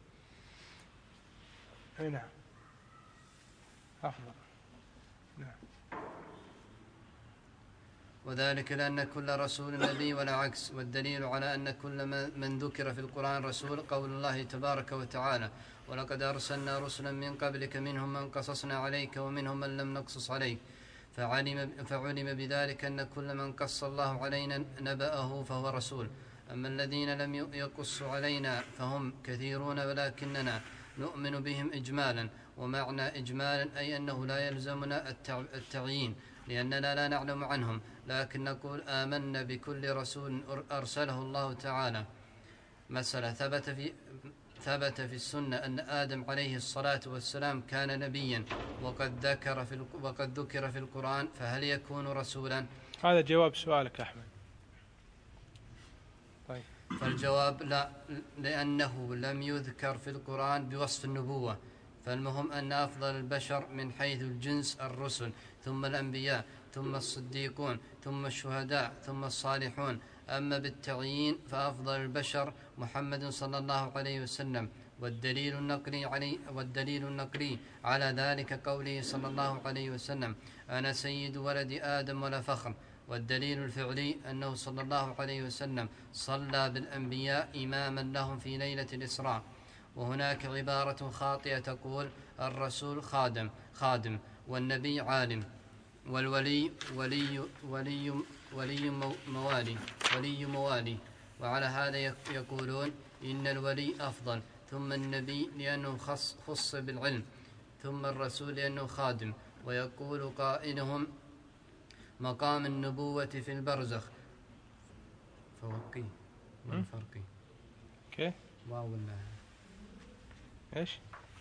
إيه نعم، أفضل. نعم.
وذلك لأن كل رسول نبي ولا عكس. والدليل على أن كل من ذكر في القرآن رسول قول الله تبارك وتعالى: ولقد أرسلنا رسلا من قبلك منهم من قصصنا عليك ومنهم من لم نقصص عليك. فعلم, فعلم بذلك أن كل من قص الله علينا نبأه فهو رسول. أما الذين لم يقصوا علينا فهم كثيرون، ولكننا نؤمن بهم إجمالا. ومعنى إجمالا أي أنه لا يلزمنا التعيين، لأننا لا نعلم عنهم، لكن نقول آمنا بكل رسول أرسله الله تعالى. مثلا ثبت في ثبت في السنة أن آدم عليه الصلاة والسلام كان نبيا، وقد ذكر في وقد ذكر في القرآن، فهل يكون رسولا؟
هذا جواب سؤالك أحمد. طيب.
فالجواب لا، لأنه لم يذكر في القرآن بوصف النبوة. فالمهم أن أفضل البشر من حيث الجنس الرسل، ثم الأنبياء، ثم الصديقون، ثم الشهداء، ثم الصالحون. أما بالتعيين فأفضل البشر محمد صلى الله عليه وسلم، والدليل النقلي علي والدليل النقلي على ذلك قوله صلى الله عليه وسلم: أنا سيد ولد آدم ولا فخر. والدليل الفعلي أنه صلى الله عليه وسلم صلى بالأنبياء إماما لهم في ليلة الإسراء. وهناك عبارة خاطئة تقول الرسول خادم خادم والنبي عالم والولي ولي ولي ولي موالي ولي موالي وعلى هذا يقولون إن الولي أفضل، ثم النبي لأنه خص, خص بالعلم، ثم الرسول لأنه خادم. ويقول قائلهم مقام النبوة في البرزخ فوقي والفرقي
كيف؟
واو ولا
ايش؟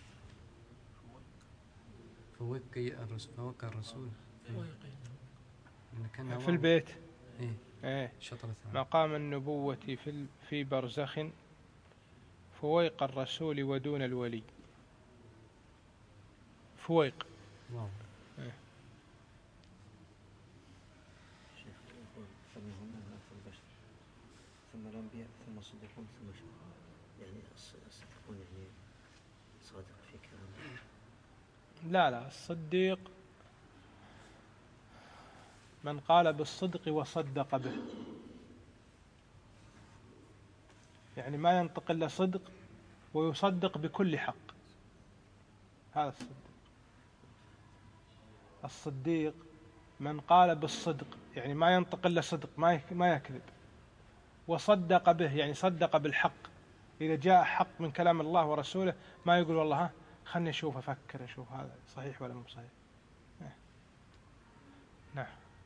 فوقي الرسول فوق الرسول
في البيت.
إيه؟
ايه
شطر الثاني.
مقام النبوة في في برزخ فويق الرسول ودون الولي. فويق.
واو.
إيه.
شيخ يقول فمنهم في البشر ثم الأنبياء ثم الصديقون ثم شهداء، يعني الصديقون يعني صادق في كلامه.
لا لا الصديق من قال بالصدق وصدق به، يعني ما ينطق إلا صدق ويصدق بكل حق، هذا الصديق. الصديق من قال بالصدق يعني ما ينطق إلا صدق، ما يكذب، وصدق به يعني صدق بالحق. إذا جاء حق من كلام الله ورسوله ما يقول والله ها خلني أشوف أفكر أشوف هذا صحيح ولا مو صحيح. نعم.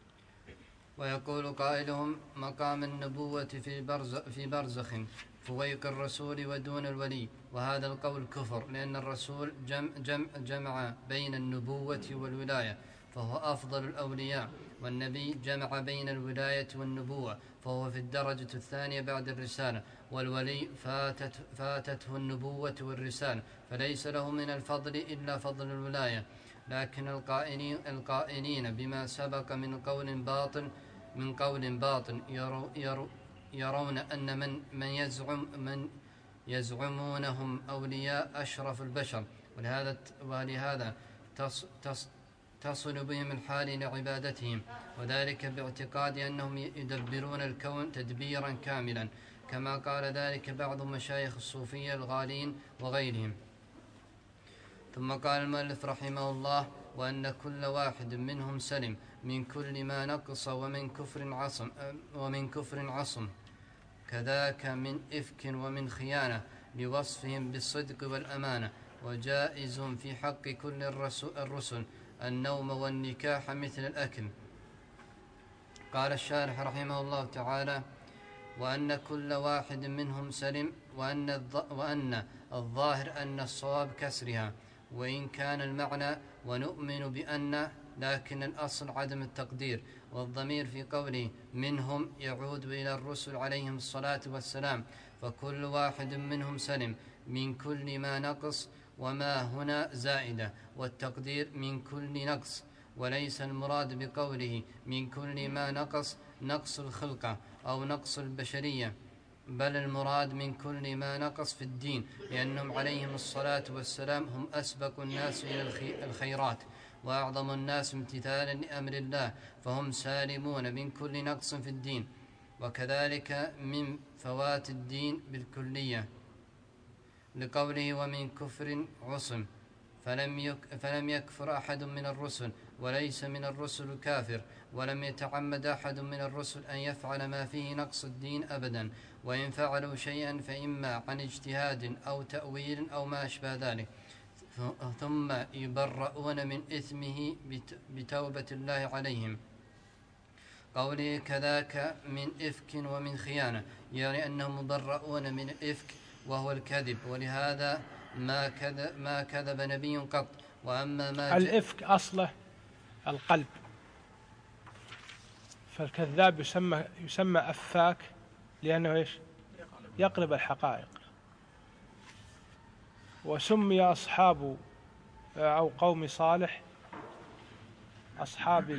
ويقول قائلهم مقام النبوة في برزخ, في برزخ فويق الرسول ودون الولي، وهذا القول كفر، لأن الرسول جمع, جمع, جمع بين النبوة والولاية فهو أفضل الأولياء، والنبي جمع بين الولاية والنبوة فهو في الدرجة الثانية بعد الرسالة، والولي فاتت فاتته النبوة والرسالة فليس له من الفضل إلا فضل الولاية. لكن القائلين, القائلين بما سبق من قول باطل من قول باطل يرو يرو يرون أن من من يزعم من يزعمونهم أولياء أشرف البشر، ولهذا ولهذا تص تص تصل بهم الحال لعبادتهم، وذلك باعتقاد أنهم يدبرون الكون تدبيرا كاملا، كما قال ذلك بعض مشايخ الصوفية الغالين وغيرهم. ثم قال المؤلف رحمه الله وأن كل واحد منهم سلم من كل ما نقص ومن كفر عصم ومن كفر عصم كذاك من إفك ومن خيانة لوصفهم بالصدق والأمانة، وجائز في حق كل الرسل النوم والنكاح مثل الأكل. قال الشارح رحمه الله تعالى وأن كل واحد منهم سلم، وأن, وأن الظاهر أن الصواب كسرها، وإن كان المعنى ونؤمن بأن، لكن الأصل عدم التقدير، والضمير في قوله منهم يعود إلى الرسل عليهم الصلاة والسلام، فكل واحد منهم سلم من كل ما نقص، وما هنا زائدة، والتقدير من كل نقص، وليس المراد بقوله من كل ما نقص نقص الخلقة أو نقص البشرية، بل المراد من كل ما نقص في الدين، لأنهم عليهم الصلاة والسلام هم أسبق الناس إلى الخيرات وأعظم الناس امتثالا لأمر الله، فهم سالمون من كل نقص في الدين، وكذلك من فوات الدين بالكلية، لقوله ومن كفر عصم، فلم, يك فلم يكفر أحد من الرسل، وليس من الرسل كافر، ولم يتعمد أحد من الرسل أن يفعل ما فيه نقص الدين أبدا، وإن فعلوا شيئا فإما عن اجتهاد أو تأويل أو ما أشبه ذلك، ثم يبرؤون من إثمه بتوبة الله عليهم. قوله كذاك من إفك ومن خيانة، يعني أنهم مبرؤون من الإفك وهو الكذب، ولهذا ما كذب, ما كذب نبي قط. وأما ما
الإفك أصله القلب، فالكذاب يسمى, يسمى أفاك لأنه إيش؟ يقلب الحقائق. وسمي أصحاب أو قوم صالح أصحاب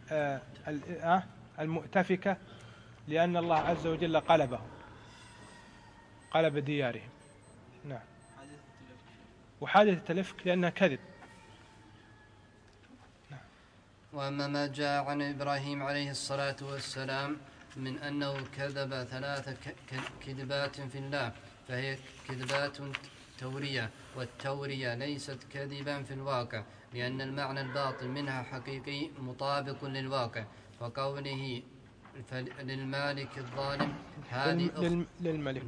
المؤتفكة لأن الله عز وجل قلبهم، قلب ديارهم. نعم. وحادثة الإفك لأنها كذب.
وأما ما جاء عن إبراهيم عليه الصلاة والسلام من أنه كذب ثلاث كذبات في الله فهي كذبات تورية، والتورية ليست كذبا في الواقع، لأن المعنى الباطن منها حقيقي مطابق للواقع. فقوله للمالك الظالم هذه
للم... للملك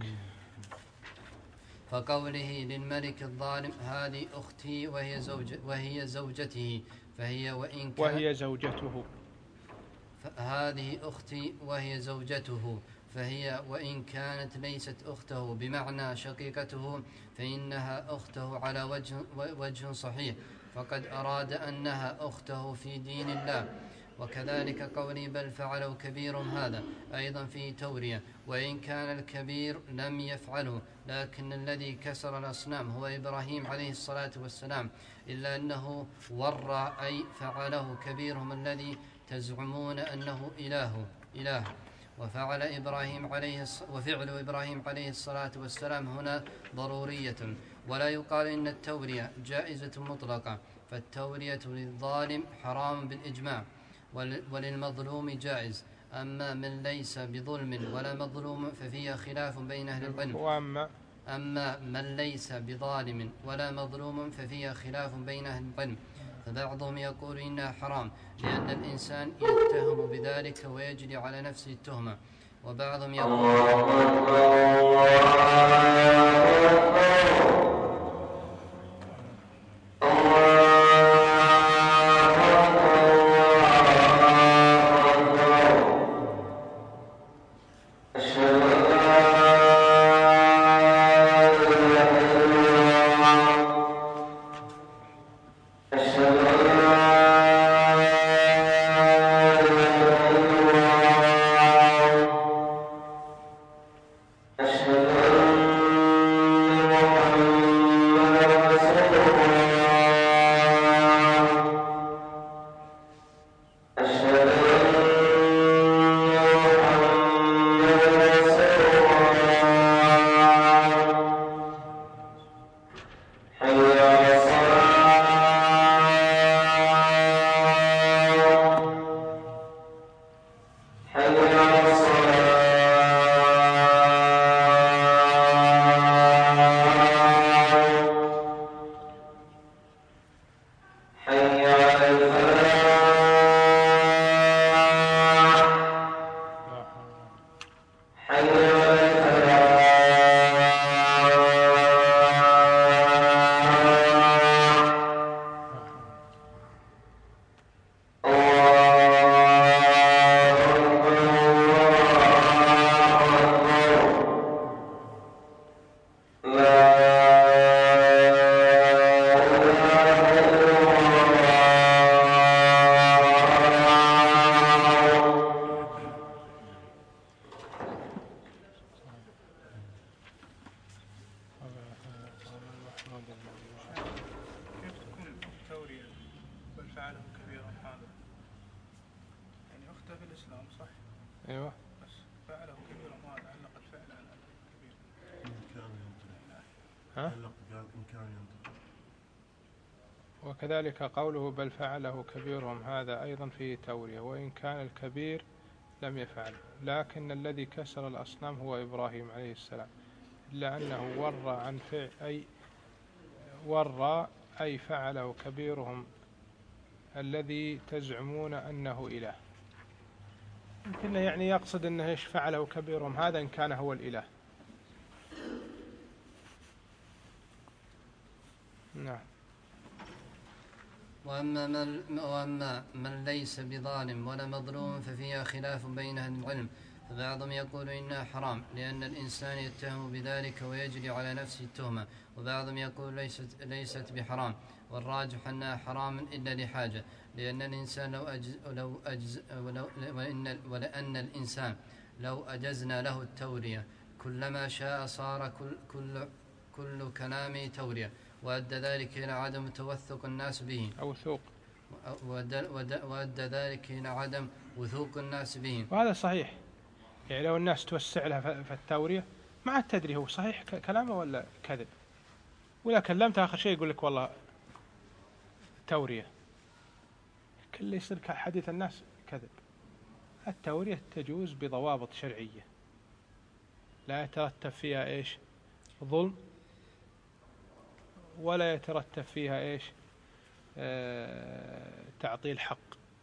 فقوله للملك الظالم هذه أختي وهي, زوج وهي زوجته فهي وإن كان
وهي زوجته
هذه أختي وهي زوجته فهي وإن كانت ليست أخته بمعنى شقيقته فإنها أخته على وجه, وجه صحيح، فقد أراد أنها أخته في دين الله. وكذلك قولي بل فعلوا كبيرهم هذا أيضا فيه تورية، وإن كان الكبير لم يفعله، لكن الذي كسر الأصنام هو إبراهيم عليه الصلاة والسلام، إلا أنه ورى أي فعله كبيرهم الذي تزعمون أنه إله إله وفعل إبراهيم عليه وفعل إبراهيم عليه الصلاة والسلام هنا ضرورية. ولا يقال إن التورية جائزة مطلقة، فالتورية للظالم حرام بالإجماع، وللمظلوم جائز. أما من ليس بظلم ولا مظلوم ففيها خلاف بين أهل العلم.
وأما
أما من ليس بظالم ولا مظلوم ففيها خلاف بين أهل العلم، فبعضهم يقول إنها حرام لأن الإنسان يتهم بذلك ويجري على نفسه التهمة، وبعضهم يقول
أيوة.
بس فعله كبير ما علقت فعلا على كبير.
إمكان ينطق.
ها؟
علق قال إمكان ينطق.
وكذلك قوله بل فعله كبيرهم هذا أيضا فيه تورية، وإن كان الكبير لم يفعل، لكن الذي كسر الأصنام هو إبراهيم عليه السلام، إلا أنه ورى عن فعل أي ورى أي فعله كبيرهم الذي تزعمون أنه إله. يمكن يعني يقصد أنه إيش فعله كبيرهم هذا إن كان هو الإله. نعم.
وأما من, وأما من ليس بظالم ولا مظلوم ففيها خلاف بين أهل العلم، فبعضهم يقول إنها حرام لأن الإنسان يتهم بذلك ويجري على نفسه التهمة، وبعضهم يقول ليست, ليست بحرام، والراجح أنها حرام إلا لحاجة، لأن الإنسان لو أجز لو أجز ولو ولأن, ولأن الإنسان لو أجزنا له التورية كلما شاء صار كل, كل, كل كلامه تورية، وأدى ذلك إلى عدم توثق الناس به
أو وثوق
وأدى ذلك إلى عدم وثوق الناس به.
وهذا صحيح، يعني لو الناس توسع لها في التورية ما عاد تدري هو صحيح كلامه ولا كذب، ولا كلمت آخر شيء يقول لك والله تورية، كل يصير كحديث الناس كذب. التورية تجوز بضوابط شرعية لا يترتب فيها إيش ظلم، ولا يترتب فيها إيش آه تعطيل حق،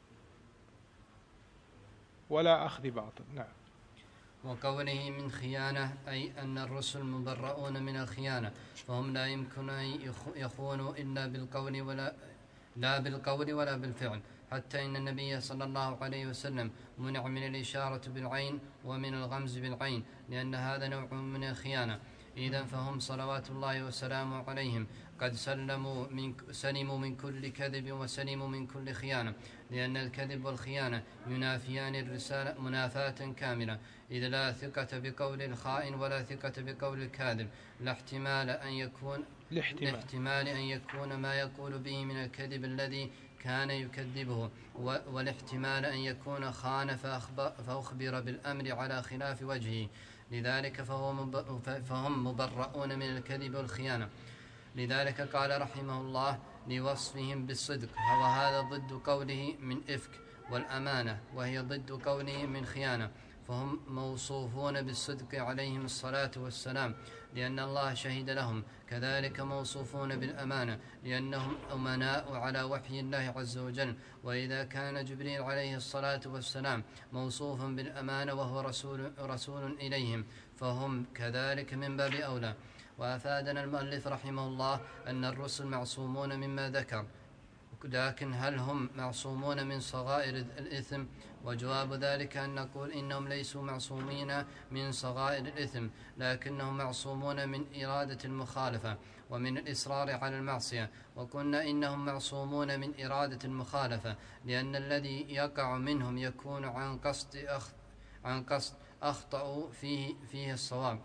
ولا أخذ باطل. نعم.
وقوله من خيانة أي أن الرسل مبرؤون من الخيانة، فهم لا يمكن أن يخونوا إلا بالقول ولا لا بالقول ولا بالفعل، حتى إن النبي صلى الله عليه وسلم منع من الإشارة بالعين ومن الغمز بالعين، لأن هذا نوع من الخيانة. إذن فهم صلوات الله وسلامه عليهم قد سلموا من, سلموا من كل كذب وسلموا من كل خيانة، لأن الكذب والخيانة ينافيان الرسالة منافاة كاملة، إذ لا ثقة بقول الخائن ولا ثقة بقول الكاذب، لا احتمال أن يكون لاحتمال أن يكون ما يقول به من الكذب الذي كان يكذبه، والاحتمال أن يكون خان فأخبر بالأمر على خلاف وجهه، لذلك فهم مبرؤون من الكذب والخيانة. لذلك قال رحمه الله لوصفهم بالصدق، وهذا ضد قوله من إفك والأمانة، وهي ضد قوله من خيانة، فهم موصوفون بالصدق عليهم الصلاة والسلام لأن الله شهد لهم، كذلك موصوفون بالأمانة لأنهم أمناء على وحي الله عز وجل. وإذا كان جبريل عليه الصلاة والسلام موصوفا بالأمانة وهو رسول, رسول إليهم، فهم كذلك من باب أولى. وأفادنا المؤلف رحمه الله أن الرسل معصومون مما ذكر، لكن هل هم معصومون من صغائر الإثم؟ وجواب ذلك أن نقول إنهم ليسوا معصومين من صغائر الإثم، لكنهم معصومون من إرادة المخالفة ومن الإصرار على المعصية. وقلنا إنهم معصومون من إرادة المخالفة لأن الذي يقع منهم يكون عن قصد أخ... عن قصد أخطأوا فيه, فيه الصواب.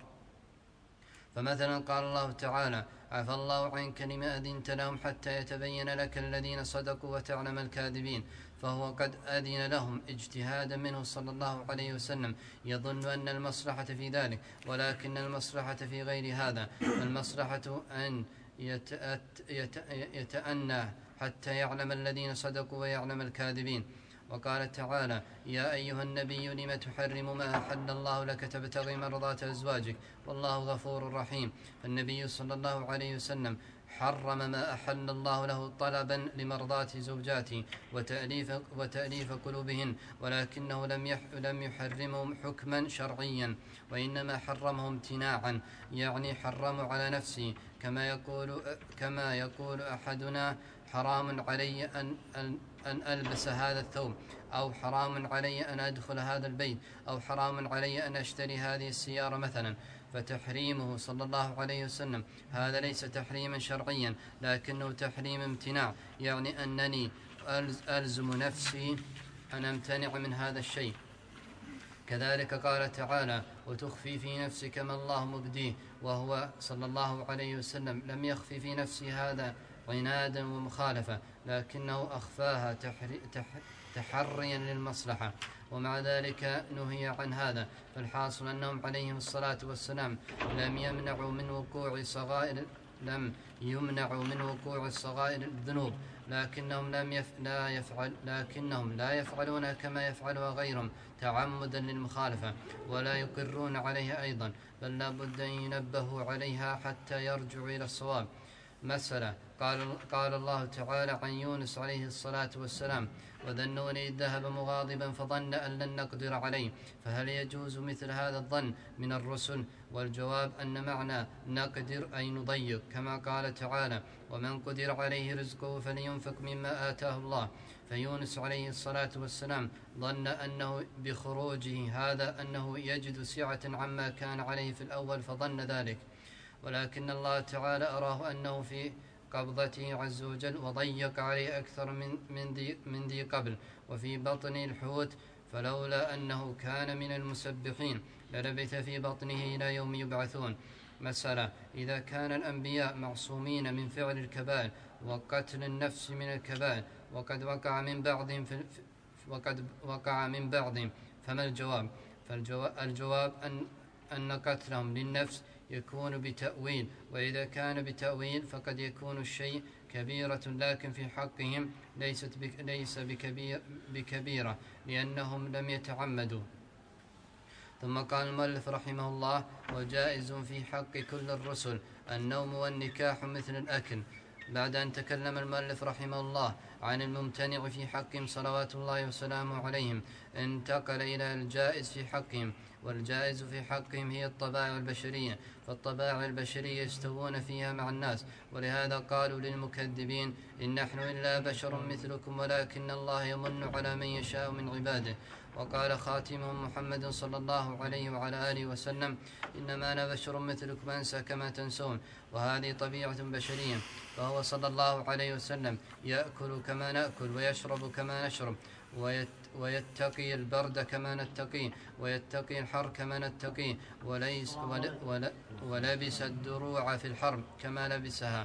فمثلا قال الله تعالى عفى الله عنك لما أذنت لهم حتى يتبين لك الذين صدقوا وتعلم الكاذبين، فهو قد أذن لهم اجتهادا منه صلى الله عليه وسلم، يظن أن المصلحة في ذلك، ولكن المصلحة في غير هذا، المصلحة أن يتأنى حتى يعلم الذين صدقوا ويعلم الكاذبين. وقال تعالى يا أيها النبي لم تحرم ما أحل الله لك تبتغي مرضات أزواجك والله غفور رحيم. فالنبي صلى الله عليه وسلم حرم ما أحل الله له طلبا لمرضات زوجاته وتأليف, وتأليف قلوبهن، ولكنه لم لم يحرمهم حكما شرعيا، وإنما حرمهم امتناعا، يعني حرموا على نفسه، كما يقول, كما يقول أحدنا حرام علي أن, أن, أن ألبس هذا الثوب، أو حرام علي أن أدخل هذا البيت، أو حرام علي أن أشتري هذه السيارة مثلا. فتحريمه صلى الله عليه وسلم هذا ليس تحريما شرعيا، لكنه تحريم امتناع، يعني أنني ألزم نفسي أن أمتنع من هذا الشيء. كذلك قال تعالى وتخفي في نفسك ما الله مبديه، وهو صلى الله عليه وسلم لم يخفي في نفسه هذا عنادا ومخالفة، لكنه أخفاها تحري تح تحريا للمصلحة، ومع ذلك نهي عن هذا. فالحاصل أنهم عليهم الصلاة والسلام لم يمنعوا من وقوع صغائر لم يمنعوا من وقوع صغائر الذنوب، لكنهم لم يف لا يفعل لكنهم لا يفعلون كما يفعلها غيرهم تعمدا للمخالفة، ولا يقرون عليها أيضا، بل لا بد أن ينبهوا عليها حتى يرجعوا إلى الصواب. مسألة قال, قال الله تعالى عن يونس عليه الصلاة والسلام وذا النون إذ ذهب مغاضبا فظن أن لن نقدر عليه، فهل يجوز مثل هذا الظن من الرسل؟ والجواب أن معنى نقدر أي نضيق، كما قال تعالى ومن قدر عليه رزقه فلينفق مما آتاه الله. فيونس عليه الصلاة والسلام ظن أنه بخروجه هذا أنه يجد سعة عما كان عليه في الأول فظن ذلك، ولكن الله تعالى أراه أنه في قبضته عز وجل وضيق عليه أكثر من من ذي, من ذي قبل وفي بطن الحوت، فلولا أنه كان من المسبحين للبث في بطنه إلى يوم يبعثون. مسألة إذا كان الأنبياء معصومين من فعل الكبائر وقتل النفس من الكبائر وقد وقع من بعضهم في وقد وقع من بعضهم فما الجواب؟ فالجواب أن أن قتلهم للنفس يكون بتأويل، وإذا كان بتأويل فقد يكون الشيء كبيرة، لكن في حقهم ليست بك ليس بكبير بكبيرة لأنهم لم يتعمدوا. ثم قال المؤلف رحمه الله: وجائز في حق كل الرسل النوم والنكاح مثل الأكل. بعد أن تكلم المؤلف رحمه الله عن الممتنع في حقهم صلوات الله وسلامه عليهم، انتقل إلى الجائز في حقهم. والجائز في حقهم هي الطبائع البشرية، فالطبائع البشرية يستوون فيها مع الناس، ولهذا قالوا للمكذبين: إن نحن إلا بشر مثلكم ولكن الله يمن على من يشاء من عباده. وقال خاتمهم محمد صلى الله عليه وعلى آله وسلم: إنما أنا بشر مثلكم أنسى كما تنسون. وهذه طبيعة بشرية، فهو صلى الله عليه وسلم يأكل كما نأكل، ويشرب كما نشرب، ويتقي البرد كما نتقيه، ويتقي الحر كما نتقيه، وليس ول ول ولبس الدروع في الحرب كما لبسها.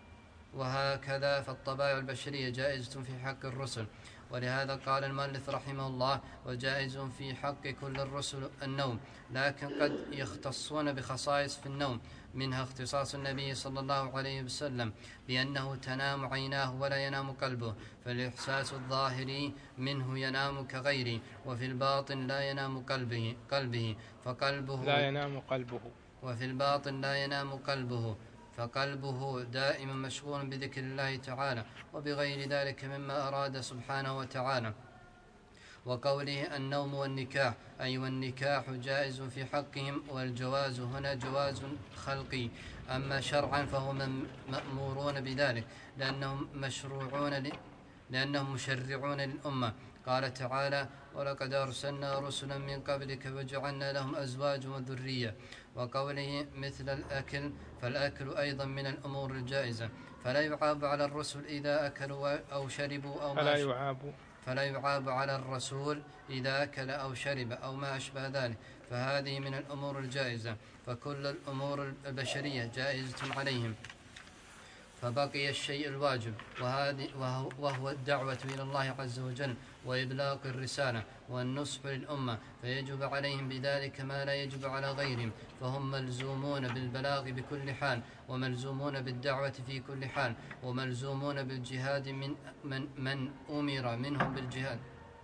وهكذا فالطبائع البشرية جائزة في حق الرسل. ولهذا قال المؤلف رحمه الله: وجائز في حق كل الرسل النوم، لكن قد يختصون بخصائص في النوم، منها اختصاص النبي صلى الله عليه وسلم بأنه تنام عيناه ولا ينام قلبه، فالإحساس الظاهري منه ينام كغيره، وفي الباطن لا ينام قلبه قلبه فقلبه
لا ينام قلبه
وفي الباطن لا ينام قلبه فقلبه دائما مشغول بذكر الله تعالى وبغير ذلك مما أراد سبحانه وتعالى. وقوله النوم والنكاح، أي والنكاح جائز في حقهم، والجواز هنا جواز خلقي، أما شرعا فهم مأمورون بذلك لأنهم مشروعون ل... لأنهم مشرعون للأمة. قال تعالى: ولقد أرسلنا رسلا من قبلك وجعلنا لهم أزواجا وذرية. وقوله مثل الأكل، فالأكل أيضا من الأمور الجائزة، فلا يعاب على الرسل إذا أكلوا أو شربوا أو
فلا يعاب
فلا يعاب على الرسول إذا أكل أو شرب أو ما أشبه ذلك، فهذه من الأمور الجائزة، فكل الأمور البشرية جائزة عليهم. فبقي الشيء الواجب، وهو الدعوة إلى الله عز وجل وإبلاغ الرسالة والنصح للأمة، فيجب عليهم بذلك ما لا يجب على غيرهم، فهم ملزومون بالبلاغ بكل حال، وملزومون بالدعوة في كل حال، وملزومون بالجهاد من من, من أمر منهم بالجهاد.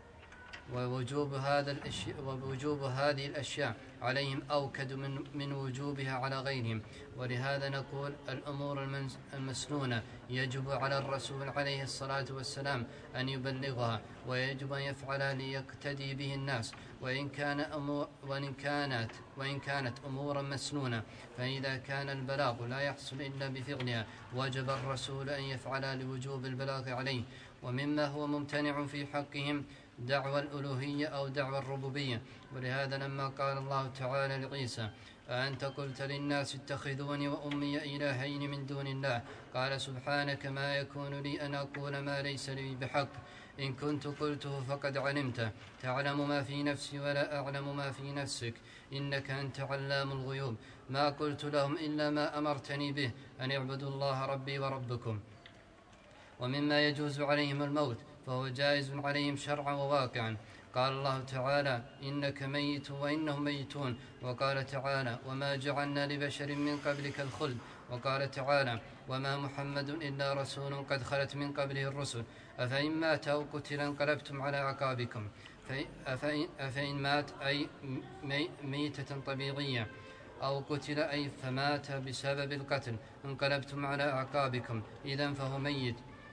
ووجوب هذا الأشياء ووجوب هذه الأشياء عليهم أوكد من, من وجوبها على غيرهم. ولهذا نقول الأمور المسنونة يجب على الرسول عليه الصلاة والسلام أن يبلغها، ويجب أن يفعلها ليقتدي به الناس. وإن, كان أمور وإن, كانت وإن كانت أمورا مسنونة، فإذا كان البلاغ لا يحصل إلا بفعلها وجب الرسول أن يفعلها لوجوب البلاغ عليه. ومما هو ممتنع في حقهم دعوى الألوهية أو دعوى الربوبية. ولهذا لما قال الله تعالى لعيسى: أأنت قلت للناس اتخذوني وأمي إلهين من دون الله، قال سبحانك ما يكون لي أن أقول ما ليس لي بحق، إن كنت قلته فقد علمته، تعلم ما في نفسي ولا أعلم ما في نفسك، إنك أنت علام الغيوب، ما قلت لهم إلا ما أمرتني به، أن اعبدوا الله ربي وربكم. ومما يجوز عليهم الموت، فهو جائز عليهم شرعا وواقعا. قال الله تعالى: إنك ميت وإنهم ميتون. وقال تعالى: وما جعلنا لبشر من قبلك الخلد. وقال تعالى: وما محمد إلا رسول قد خلت من قبله الرسل، أفإن مات أو قتل انقلبتم على أعقابكم. أفإن, أفإن مات أي مي ميتة طبيعية، أو قتل أي فمات بسبب القتل، انقلبتم على أعقابكم، إذن فهو ميت.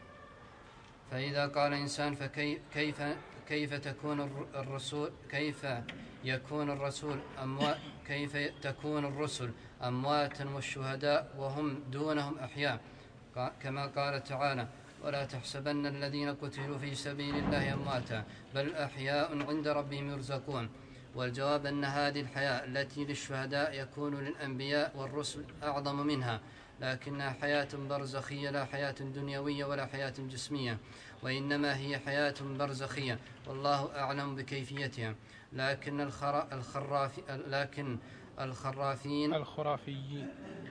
فإذا قال إنسان فكيف كيف كيف تكون الرسول كيف يكون الرسول أموات كيف تكون الرسل أمواتا والشهداء وهم دونهم أحياء، كما قال تعالى: ولا تحسبن الذين قتلوا في سبيل الله أمواتا بل أحياء عند ربهم يرزقون. والجواب أن هذه الحياة التي للشهداء يكون للأنبياء والرسل أعظم منها، لكنها حياة برزخية لا حياة دنيوية ولا حياة جسمية، وإنما هي حياة برزخية والله أعلم بكيفيتها. لكن الخراف لكن الخرافين
الخرافيين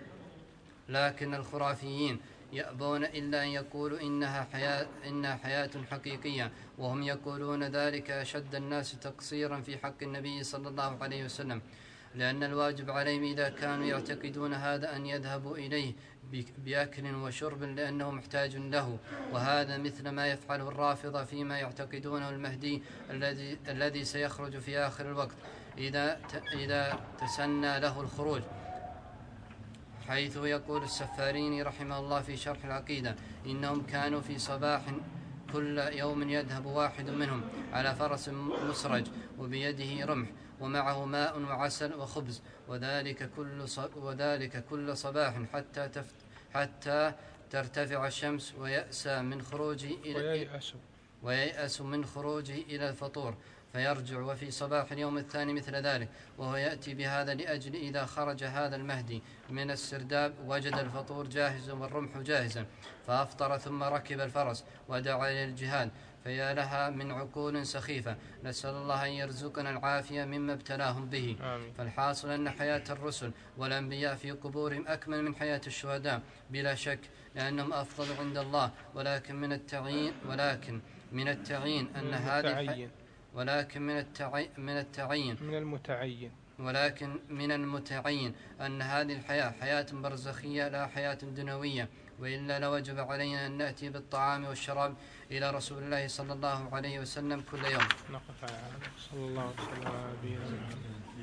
لكن الخرافيين يأبون إلا أن يقولوا إنها حياة, إنها حياة حقيقية، وهم يقولون ذلك أشد الناس تقصيرا في حق النبي صلى الله عليه وسلم. لأن الواجب عليهم إذا كانوا يعتقدون هذا أن يذهبوا إليه بأكل وشرب لأنه محتاج له، وهذا مثل ما يفعله الرافضة فيما يعتقدونه المهدي الذي الذي سيخرج في آخر الوقت إذا إذا تسنى له الخروج، حيث يقول السفاريني رحمه الله في شرح العقيدة: إنهم كانوا في صباح كل يوم يذهب واحد منهم على فرس مسرج وبيده رمح ومعه ماء وعسل وخبز، وذلك كل وذلك كل صباح حتى تفت حتى ترتفع الشمس ويأسى من خروجه إلى
وييأس
وييأس من خروجه إلى الفطور فيرجع، وفي صباح اليوم الثاني مثل ذلك، وهو يأتي بهذا لأجل إذا خرج هذا المهدي من السرداب وجد الفطور جاهزا والرمح جاهزا فأفطر ثم ركب الفرس ودعا إلى الجهاد، فيا لها من عقول سخيفة، نسأل الله أن يرزقنا العافية مما ابتلاهم به.
آمين.
فالحاصل أن حياة الرسل والأنبياء في قبورهم أكمل من حياة الشهداء بلا شك، لأنهم أفضل عند الله، ولكن من التعيين ولكن من التعيين أن هذه ولكن من التعين من التعين
من المتعين
ولكن من المتعين أن هذه الحياة حياة برزخية لا حياة دنيوية، وإلا لوجب علينا أن نأتي بالطعام والشراب إلى رسول الله صلى الله عليه وسلم كل يوم.
نقف على هذا. صلى الله عليه وسلم.